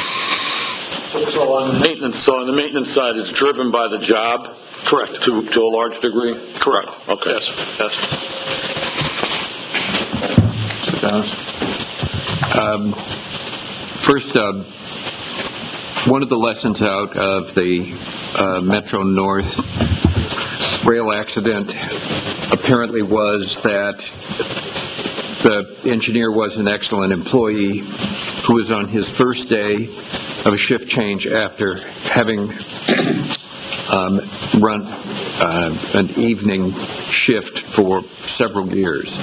So on the maintenance side, it's driven by the job?
Correct.
To a large degree?
Correct.
Okay.
Yes.
First, one of the lessons out of the Metro North rail accident apparently was that the engineer was an excellent employee who was on his first day of a shift change after having run an evening shift for several years.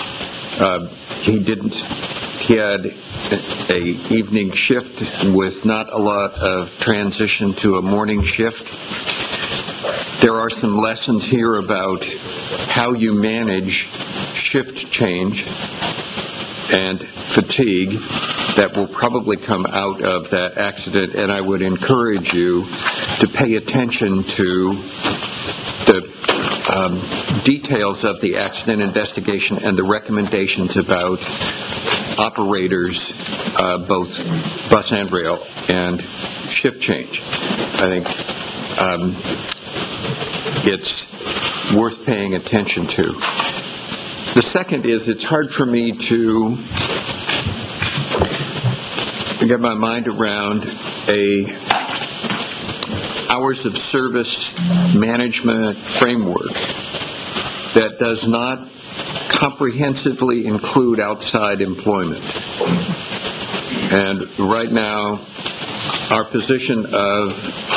He had a evening shift with not a lot of transition to a morning shift. There are some lessons here about how you manage shift change and fatigue that will probably come out of that accident, and I would encourage you to pay attention to the details of the accident investigation and the recommendations about operators, both bus and rail, and shift change. I think it's worth paying attention to. The second is, it's hard for me to get my mind around a hours of service management framework that does not comprehensively include outside employment. And right now, our position of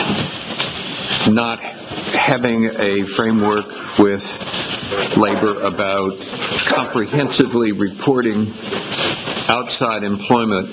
not having a framework with labor about comprehensively reporting outside employment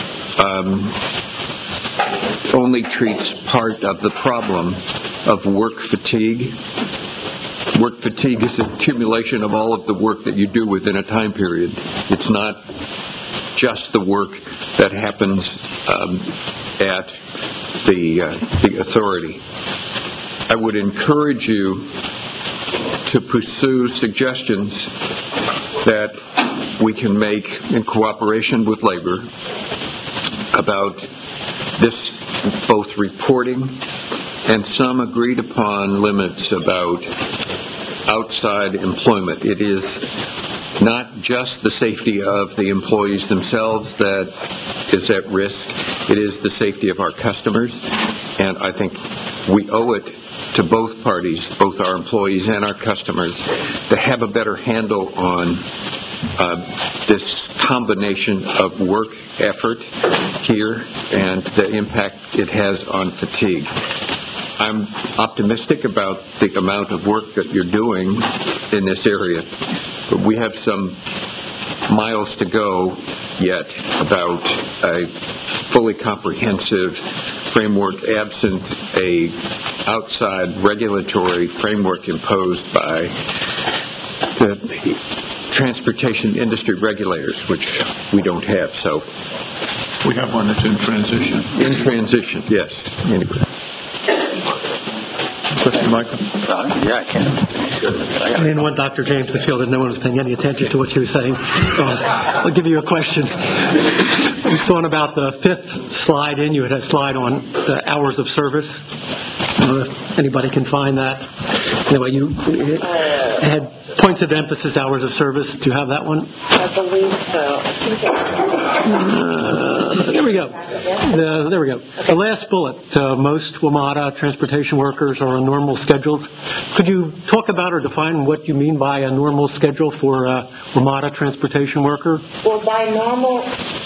only treats part of the problem of work fatigue. Work fatigue is an accumulation of all of the work that you do within a time period. It's not just the work that happens at the authority. I would encourage you to pursue suggestions that we can make in cooperation with labor about this, both reporting and some agreed upon limits about outside employment. It is not just the safety of the employees themselves that is at risk. It is the safety of our customers, and I think we owe it to both parties, both our employees and our customers, to have a better handle on this combination of work effort here and the impact it has on fatigue. I'm optimistic about the amount of work that you're doing in this area, but we have some miles to go yet about a fully comprehensive framework absent a outside regulatory framework imposed by the transportation industry regulators, which we don't have. So
We have one that's in transition.
in transition, yes. Anyway.
Question, Michael?
Yeah, I can.
I didn't want Dr. James to feel that no one was paying any attention to what she was saying. So I'll give you a question. We saw on about the fifth slide in, you had a slide on the hours of service. I don't know if anybody can find that. Anyway, you had points of emphasis, hours of service. Do you have that one?
I believe so.
There we go. There we go. The last bullet, most WMATA transportation workers are on normal schedules. Could you talk about or define what you mean by a normal schedule for a WMATA transportation worker?
Well, by normal,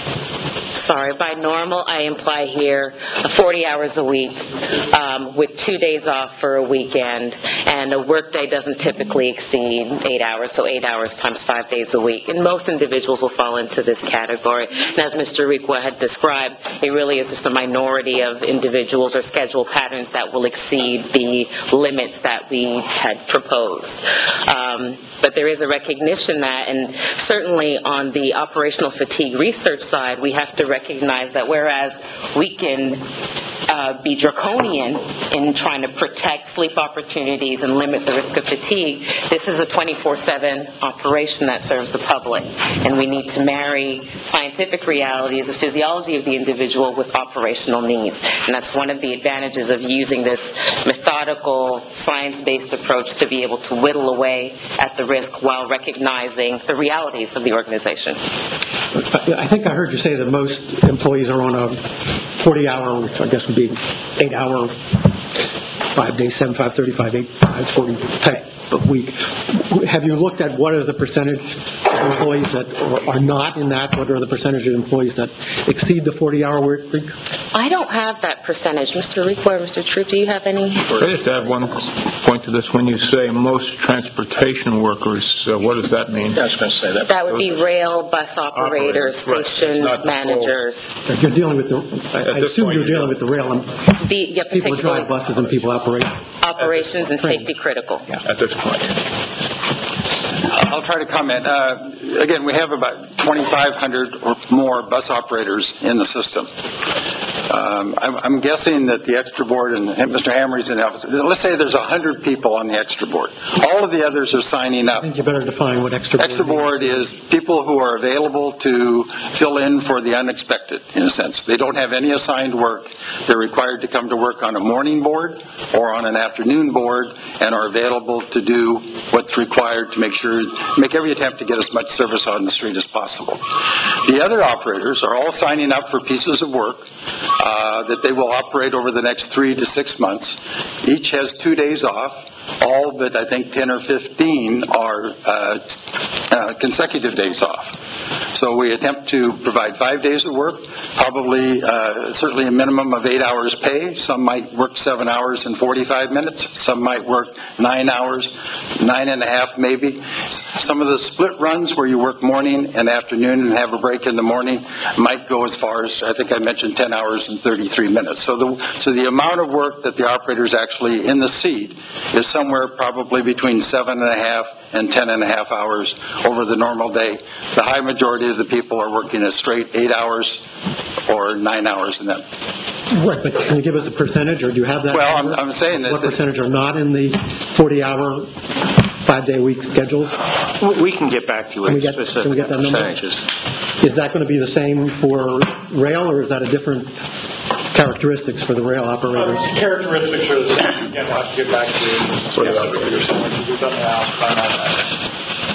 I imply here 40 hours a week with 2 days off for a weekend, and a workday doesn't typically exceed 8 hours, so 8 hours times 5 days a week. And most individuals will fall into this category. And as Mr. Requa had described, it really is just a minority of individuals or schedule patterns that will exceed the limits that we had proposed. But there is a recognition that, and certainly on the operational fatigue research side, we have to recognize that whereas we can be draconian in trying to protect sleep opportunities and limit the risk of fatigue, this is a 24/7 operation that serves the public. And we need to marry scientific realities, the physiology of the individual, with operational needs. And that's one of the advantages of using this methodical, science-based approach to be able to whittle away at the risk while recognizing the realities of the organization.
I think I heard you say that most employees are on a 40-hour, which I guess would be 8-hour, 5 days, 7, 5, 35, 8, 5, 40 type of week. Have you looked at what are the percentage of employees that are not in that? What are the percentage of employees that exceed the 40-hour work week?
I don't have that percentage. Mr. Requa or Mr. Troop, do you have any?
I just add one point to this. When you say most transportation workers, what does that mean?
I was going to say that.
That would be rail, bus operators,
Right.
station
Not the
managers.
You're dealing with the, I
this
assume
point,
you're dealing with the rail, and
Yeah,
people who drive
particularly
buses and people operate.
operations and safety critical.
At this point.
I'll try to comment. Again, we have about 2,500 or more bus operators in the system. I'm guessing that the extra board, and Mr. Hamry's in the office, let's say there's 100 people on the extra board. All of the others are signing up.
I think you better define what extra board
Extra board is people who are available to fill in for the unexpected, in a sense. They don't have any assigned work. They're required to come to work on a morning board or on an afternoon board and are available to do what's required to make every attempt to get as much service on the street as possible. The other operators are all signing up for pieces of work that they will operate over the next 3 to 6 months. Each has 2 days off. All but I think 10 or 15 are consecutive days off. So we attempt to provide 5 days of work, probably certainly a minimum of 8 hours pay. Some might work 7 hours and 45 minutes. Some might work 9 hours, 9.5 maybe. Some of the split runs where you work morning and afternoon and have a break in the morning might go as far as, I think I mentioned, 10 hours and 33 minutes. So the amount of work that the operator's actually in the seat is somewhere probably between 7.5 and 10.5 hours over the normal day. The high majority of the people are working a straight 8 hours or 9 hours in that.
Right, but can you give us a percentage, or do you have that?
Well, I'm saying that...
What percentage are not in the 40-hour, 5-day-a-week schedules?
We can get back to you with specific
can we get that number?
percentages.
Is that going to be the same for rail, or is that a different characteristics for the rail operators?
Characteristics are the same. Again, we'll have to get back to you. We've done the analysis on that.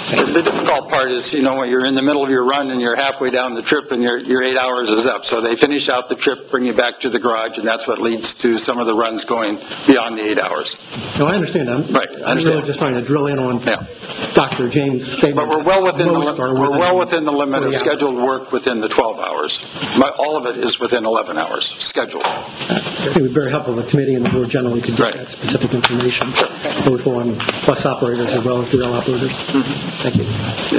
The difficult part is, when you're in the middle of your run and you're halfway down the trip and your 8 hours is up. So they finish out the trip, bring you back to the garage, and that's what leads to some of the runs going beyond the 8 hours.
No, I understand. I'm really just trying to drill in on Dr. James' statement.
But we're well within the limit of scheduled work within the 12 hours. All of it is within 11 hours scheduled.
I think it would be very helpful if the committee and the board generally could get that specific information, both on bus operators as well as the rail operators. Thank you.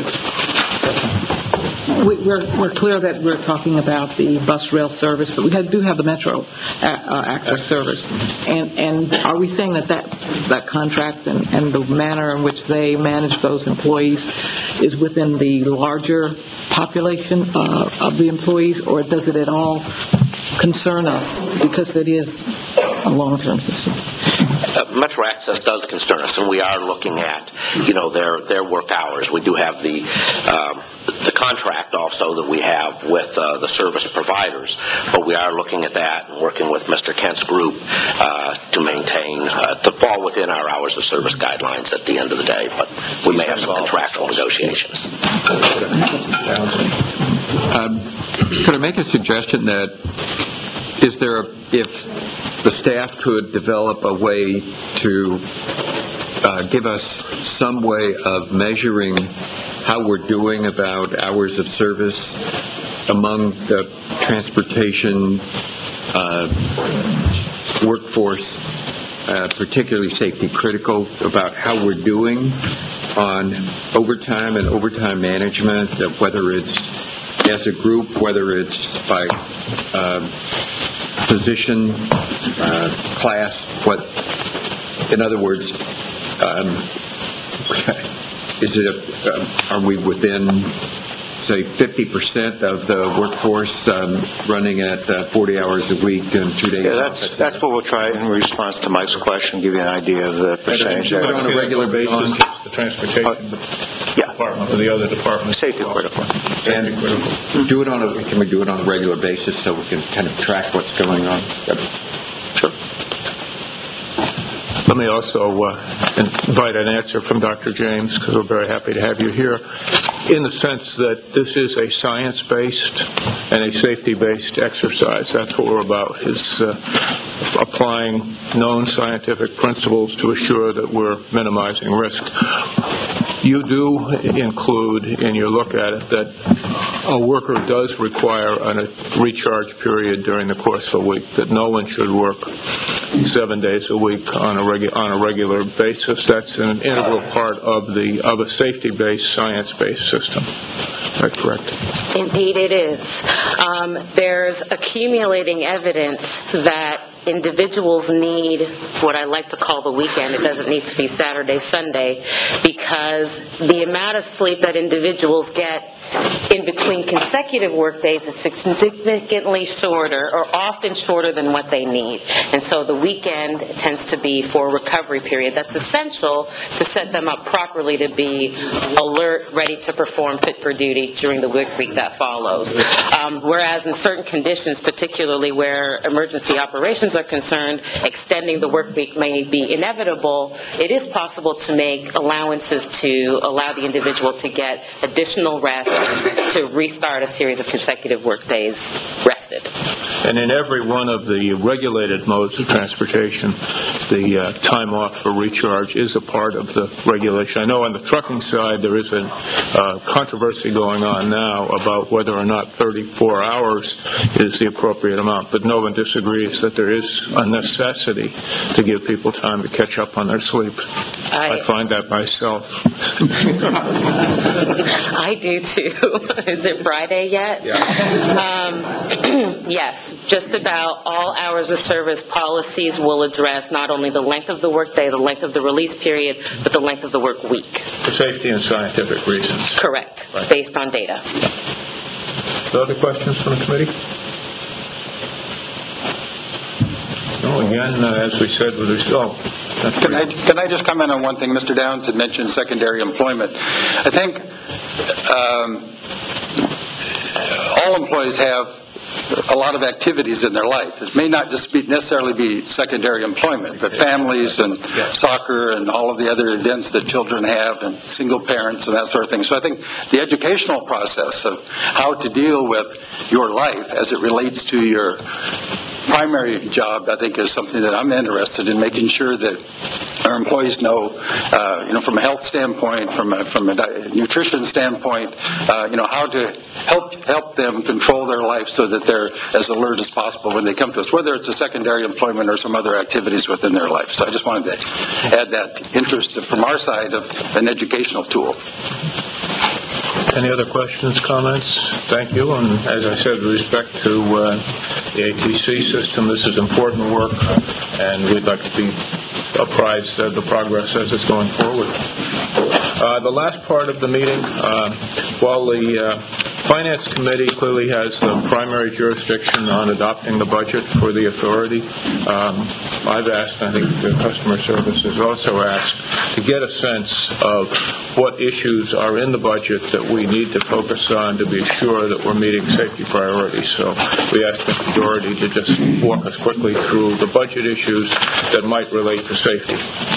We're clear that we're talking about the bus rail service, but we do have the Metro access service. And are we saying that contract and the manner in which they manage those employees is within the larger population of the employees, or does it at all concern us because it is a long-term system?
Metro Access does concern us, and we are looking at, their work hours. We do have the contract also that we have with the service providers, but we are looking at that and working with Mr. Kent's group to maintain, to fall within our hours of service guidelines at the end of the day, but we may have some contractual negotiations.
Could I make a suggestion that if the staff could develop a way to give us some way of measuring how we're doing about hours of service among the transportation workforce, particularly safety critical, about how we're doing on overtime and overtime management, whether it's as a group, whether it's by position, class, in other words, are we within, say, 50% of the workforce running at 40 hours a week and 2 days?
Yeah, that's what we'll try in response to Mike's question, give you an idea of the percentage.
On a regular basis, it's the transportation department or the other department.
Safety critical.
Can we do it on a regular basis so we can kind of track what's going on?
Sure.
Let me also invite an answer from Dr. James, because we're very happy to have you here, in the sense that this is a science-based and a safety-based exercise. That's what we're about, is applying known scientific principles to assure that we're minimizing risk. You do include in your look at it that a worker does require a recharge period during the course of a week, that no one should work 7 days a week on a regular basis. That's an integral part of a safety-based, science-based system. Is that correct?
Indeed it is. There's accumulating evidence that individuals need what I like to call the weekend. It doesn't need to be Saturday, Sunday, because the amount of sleep that individuals get in between consecutive work days is significantly shorter, or often shorter than what they need. And so the weekend tends to be for a recovery period that's essential to set them up properly to be alert, ready to perform, fit for duty during the work week that follows. Whereas in certain conditions, particularly where emergency operations are concerned, extending the work week may be inevitable. It is possible to make allowances to allow the individual to get additional rest, to restart a series of consecutive work days rested.
And in every one of the regulated modes of transportation, the time off for recharge is a part of the regulation. I know on the trucking side there is a controversy going on now about whether or not 34 hours is the appropriate amount, but no one disagrees that there is a necessity to give people time to catch up on their sleep. I find that myself.
I do too. Is it Friday yet?
Yeah.
Yes, just about all hours of service policies will address not only the length of the workday, the length of the release period, but the length of the work week.
For safety and scientific reasons.
Correct,
right.
Based on data.
Other questions from the committee? No, again, as we said,
Can I just comment on one thing? Mr. Downs had mentioned secondary employment. I think all employees have a lot of activities in their life. It may not just necessarily be secondary employment, but families and soccer and all of the other events that children have and single parents and that sort of thing. So I think the educational process of how to deal with your life as it relates to your primary job, I think, is something that I'm interested in, making sure that our employees know, from a health standpoint, from a nutrition standpoint, how to help them control their life so that they're as alert as possible when they come to us, whether it's a secondary employment or some other activities within their life. So I just wanted to add that interest from our side of an educational tool.
Any other questions, comments? Thank you. And as I said, with respect to the ATC system, this is important work, and we'd like to be apprised of the progress as it's going forward. The last part of the meeting, while the Finance Committee clearly has the primary jurisdiction on adopting the budget for the authority, I've asked, I think the Customer Service has also asked, to get a sense of what issues are in the budget that we need to focus on to be sure that we're meeting safety priorities. So we asked the majority to just walk us quickly through the budget issues that might relate to safety.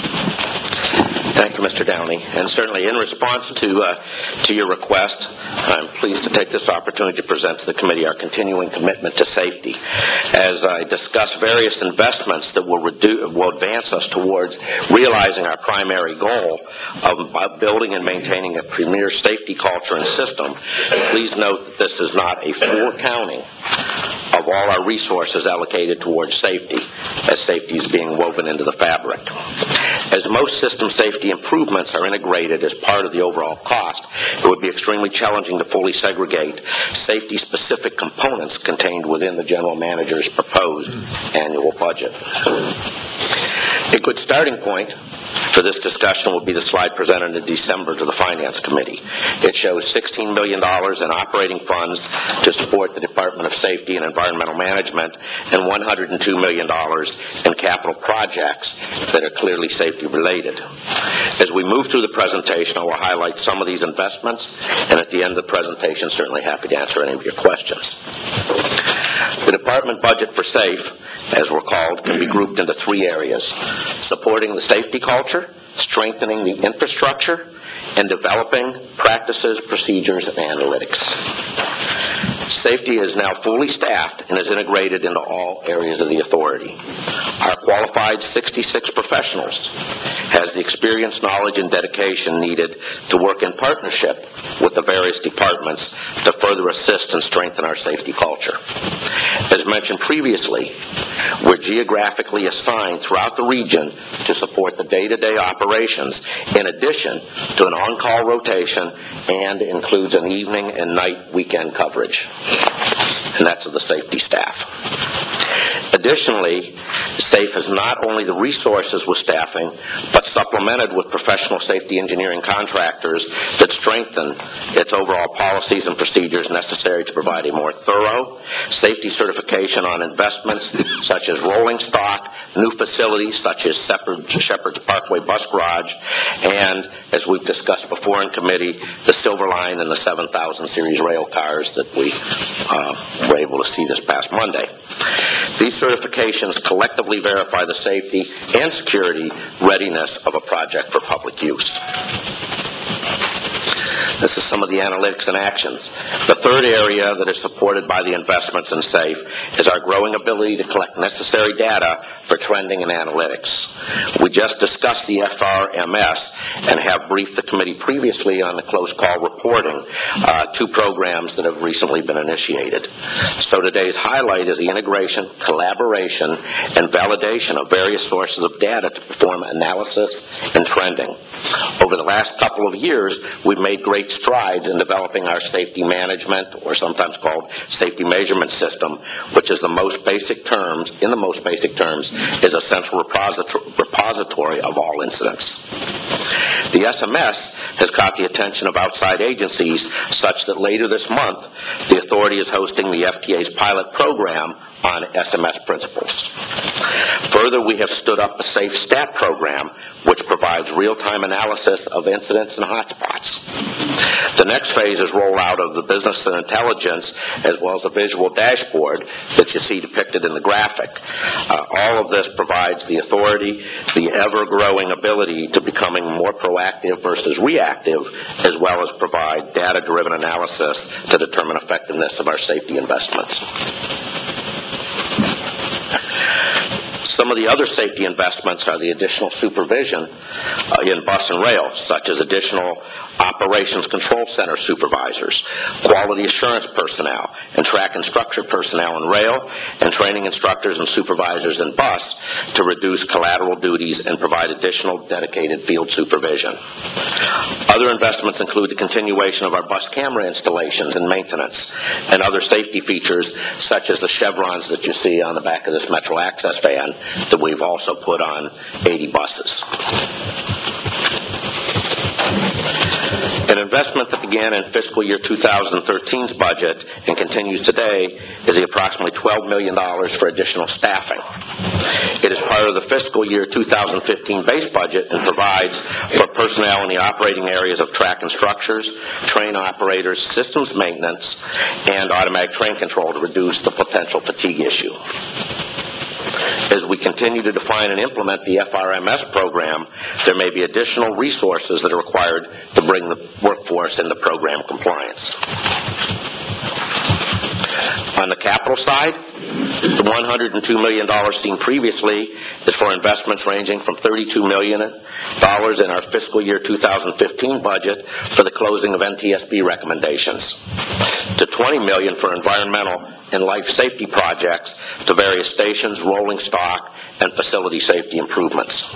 Thank you, Mr. Downey. And certainly in response to your request, I'm pleased to take this opportunity to present to the committee our continuing commitment to safety. As I discuss various investments that will advance us towards realizing our primary goal of building and maintaining a premier safety culture and system, please note that this is not a full accounting of all our resources allocated towards safety, as safety is being woven into the fabric. As most system safety improvements are integrated as part of the overall cost, it would be extremely challenging to fully segregate safety-specific components contained within the general manager's proposed annual budget. A good starting point for this discussion will be the slide presented in December to the Finance Committee. It shows $16 million in operating funds to support the Department of Safety and Environmental Management and $102 million in capital projects that are clearly safety related. As we move through the presentation, I will highlight some of these investments, and at the end of the presentation, certainly happy to answer any of your questions. The department budget for SAFE, as we're called, can be grouped into three areas: supporting the safety culture, strengthening the infrastructure, and developing practices, procedures, and analytics. Safety is now fully staffed and is integrated into all areas of the authority. Our qualified 66 professionals has the experience, knowledge, and dedication needed to work in partnership with the various departments to further assist and strengthen our safety culture. As mentioned previously, we're geographically assigned throughout the region to support the day-to-day operations, in addition to an on-call rotation, and includes an evening and night weekend coverage. And that's of the safety staff. Additionally, SAFE has not only the resources with staffing, but supplemented with professional safety engineering contractors that strengthen its overall policies and procedures necessary to provide a more thorough safety certification on investments such as rolling stock, new facilities such as Shepherd's Parkway Bus Garage, and, as we've discussed before in committee, the Silver Line and the 7000 series rail cars that we were able to see this past Monday. These certifications collectively verify the safety and security readiness of a project for public use. This is some of the analytics and actions. The third area that is supported by the investments in SAFE is our growing ability to collect necessary data for trending and analytics. We just discussed the FRMS and have briefed the committee previously on the close call reporting, two programs that have recently been initiated. So today's highlight is the integration, collaboration, and validation of various sources of data to perform analysis and trending. Over the last couple of years, we've made great strides in developing our safety management, or sometimes called safety measurement system, which is in the most basic terms, is a central repository of all incidents. The SMS has caught the attention of outside agencies such that later this month, the authority is hosting the FTA's pilot program on SMS principles. Further, we have stood up a Safe Stat program, which provides real-time analysis of incidents and hotspots. The next phase is rollout of the business and intelligence, as well as a visual dashboard that you see depicted in the graphic. All of this provides the authority, the ever-growing ability to becoming more proactive versus reactive, as well as provide data-driven analysis to determine effectiveness of our safety investments. Some of the other safety investments are the additional supervision in bus and rail, such as additional operations control center supervisors, quality assurance personnel, and track and structure personnel in rail, and training instructors and supervisors in bus to reduce collateral duties and provide additional dedicated field supervision. Other investments include the continuation of our bus camera installations and maintenance, and other safety features such as the chevrons that you see on the back of this Metro Access van that we've also put on 80 buses. An investment that began in fiscal year 2013's budget and continues today is the approximately $12 million for additional staffing. It is part of the fiscal year 2015 base budget and provides for personnel in the operating areas of track and structures, train operators, systems maintenance, and automatic train control to reduce the potential fatigue issue. As we continue to define and implement the FRMS program, there may be additional resources that are required to bring the workforce into program compliance. On the capital side, the $102 million seen previously is for investments ranging from $32 million in our fiscal year 2015 budget for the closing of NTSB recommendations, to $20 million for environmental and life safety projects, to various stations, rolling stock, and facility safety improvements.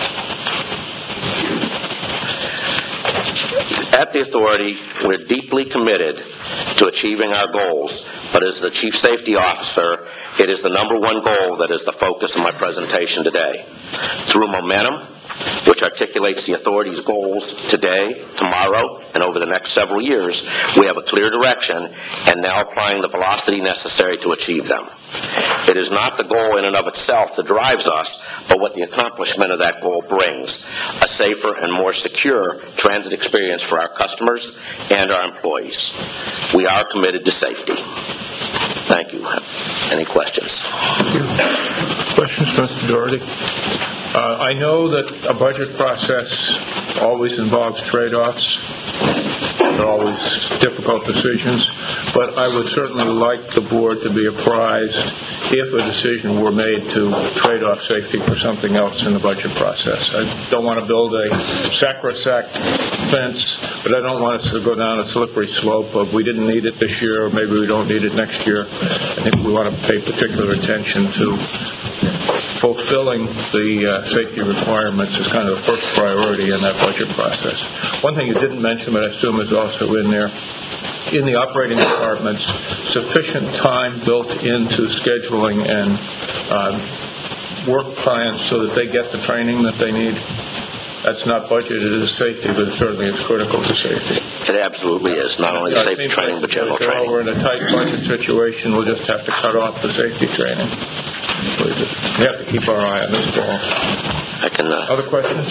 At the authority, we're deeply committed to achieving our goals, but as the Chief Safety Officer, it is the number one goal that is the focus of my presentation today. Through momentum, which articulates the authority's goals today, tomorrow, and over the next several years, we have a clear direction and now applying the velocity necessary to achieve them. It is not the goal in and of itself that drives us, but what the accomplishment of that goal brings: a safer and more secure transit experience for our customers and our employees. We are committed to safety. Thank you. Any questions?
Questions, Mr. Doherty? I know that a budget process always involves trade-offs. They're always difficult decisions, but I would certainly like the board to be apprised if a decision were made to trade off safety for something else in the budget process. I don't want to build a sacrosanct fence, but I don't want us to go down a slippery slope of we didn't need it this year, or maybe we don't need it next year. I think we want to pay particular attention to fulfilling the safety requirements is kind of the first priority in that budget process. One thing you didn't mention, but I assume is also in there, in the operating departments, sufficient time built into scheduling and work plans so that they get the training that they need. That's not budgeted as safety, but certainly it's critical to safety.
It absolutely is, not only safety training, but general training.
We're in a tight budget situation, we'll just have to cut off the safety training. We have to keep our eye on this ball. Other questions?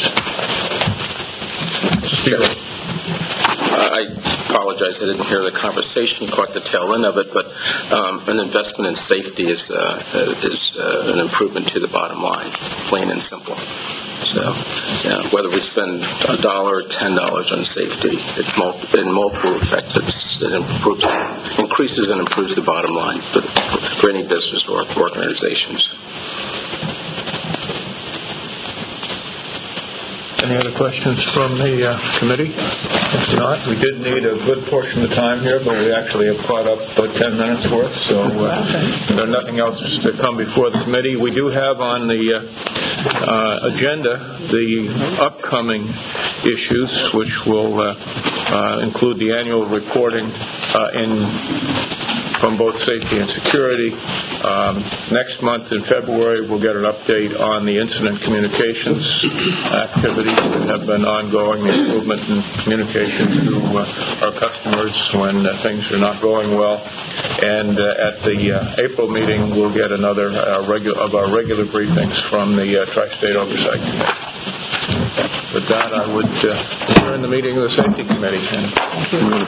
I apologize, I didn't hear the conversation, caught the tail end of it, but an investment in safety is an improvement to the bottom line, plain and simple. So, whether we spend $1 or $10 on safety, in multiple effects, it increases and improves the bottom line for any business or organizations.
Any other questions from the committee? If not, we did need a good portion of time here, but we actually have caught up 10 minutes worth, so there's nothing else to come before the committee. We do have on the agenda the upcoming issues, which will include the annual reporting from both safety and security. Next month in February, we'll get an update on the incident communications activities that have been ongoing, the improvement in communication to our customers when things are not going well. And at the April meeting, we'll get another of our regular briefings from the Tri-State Oversight Committee. With that, I would adjourn the meeting of the Safety Committee.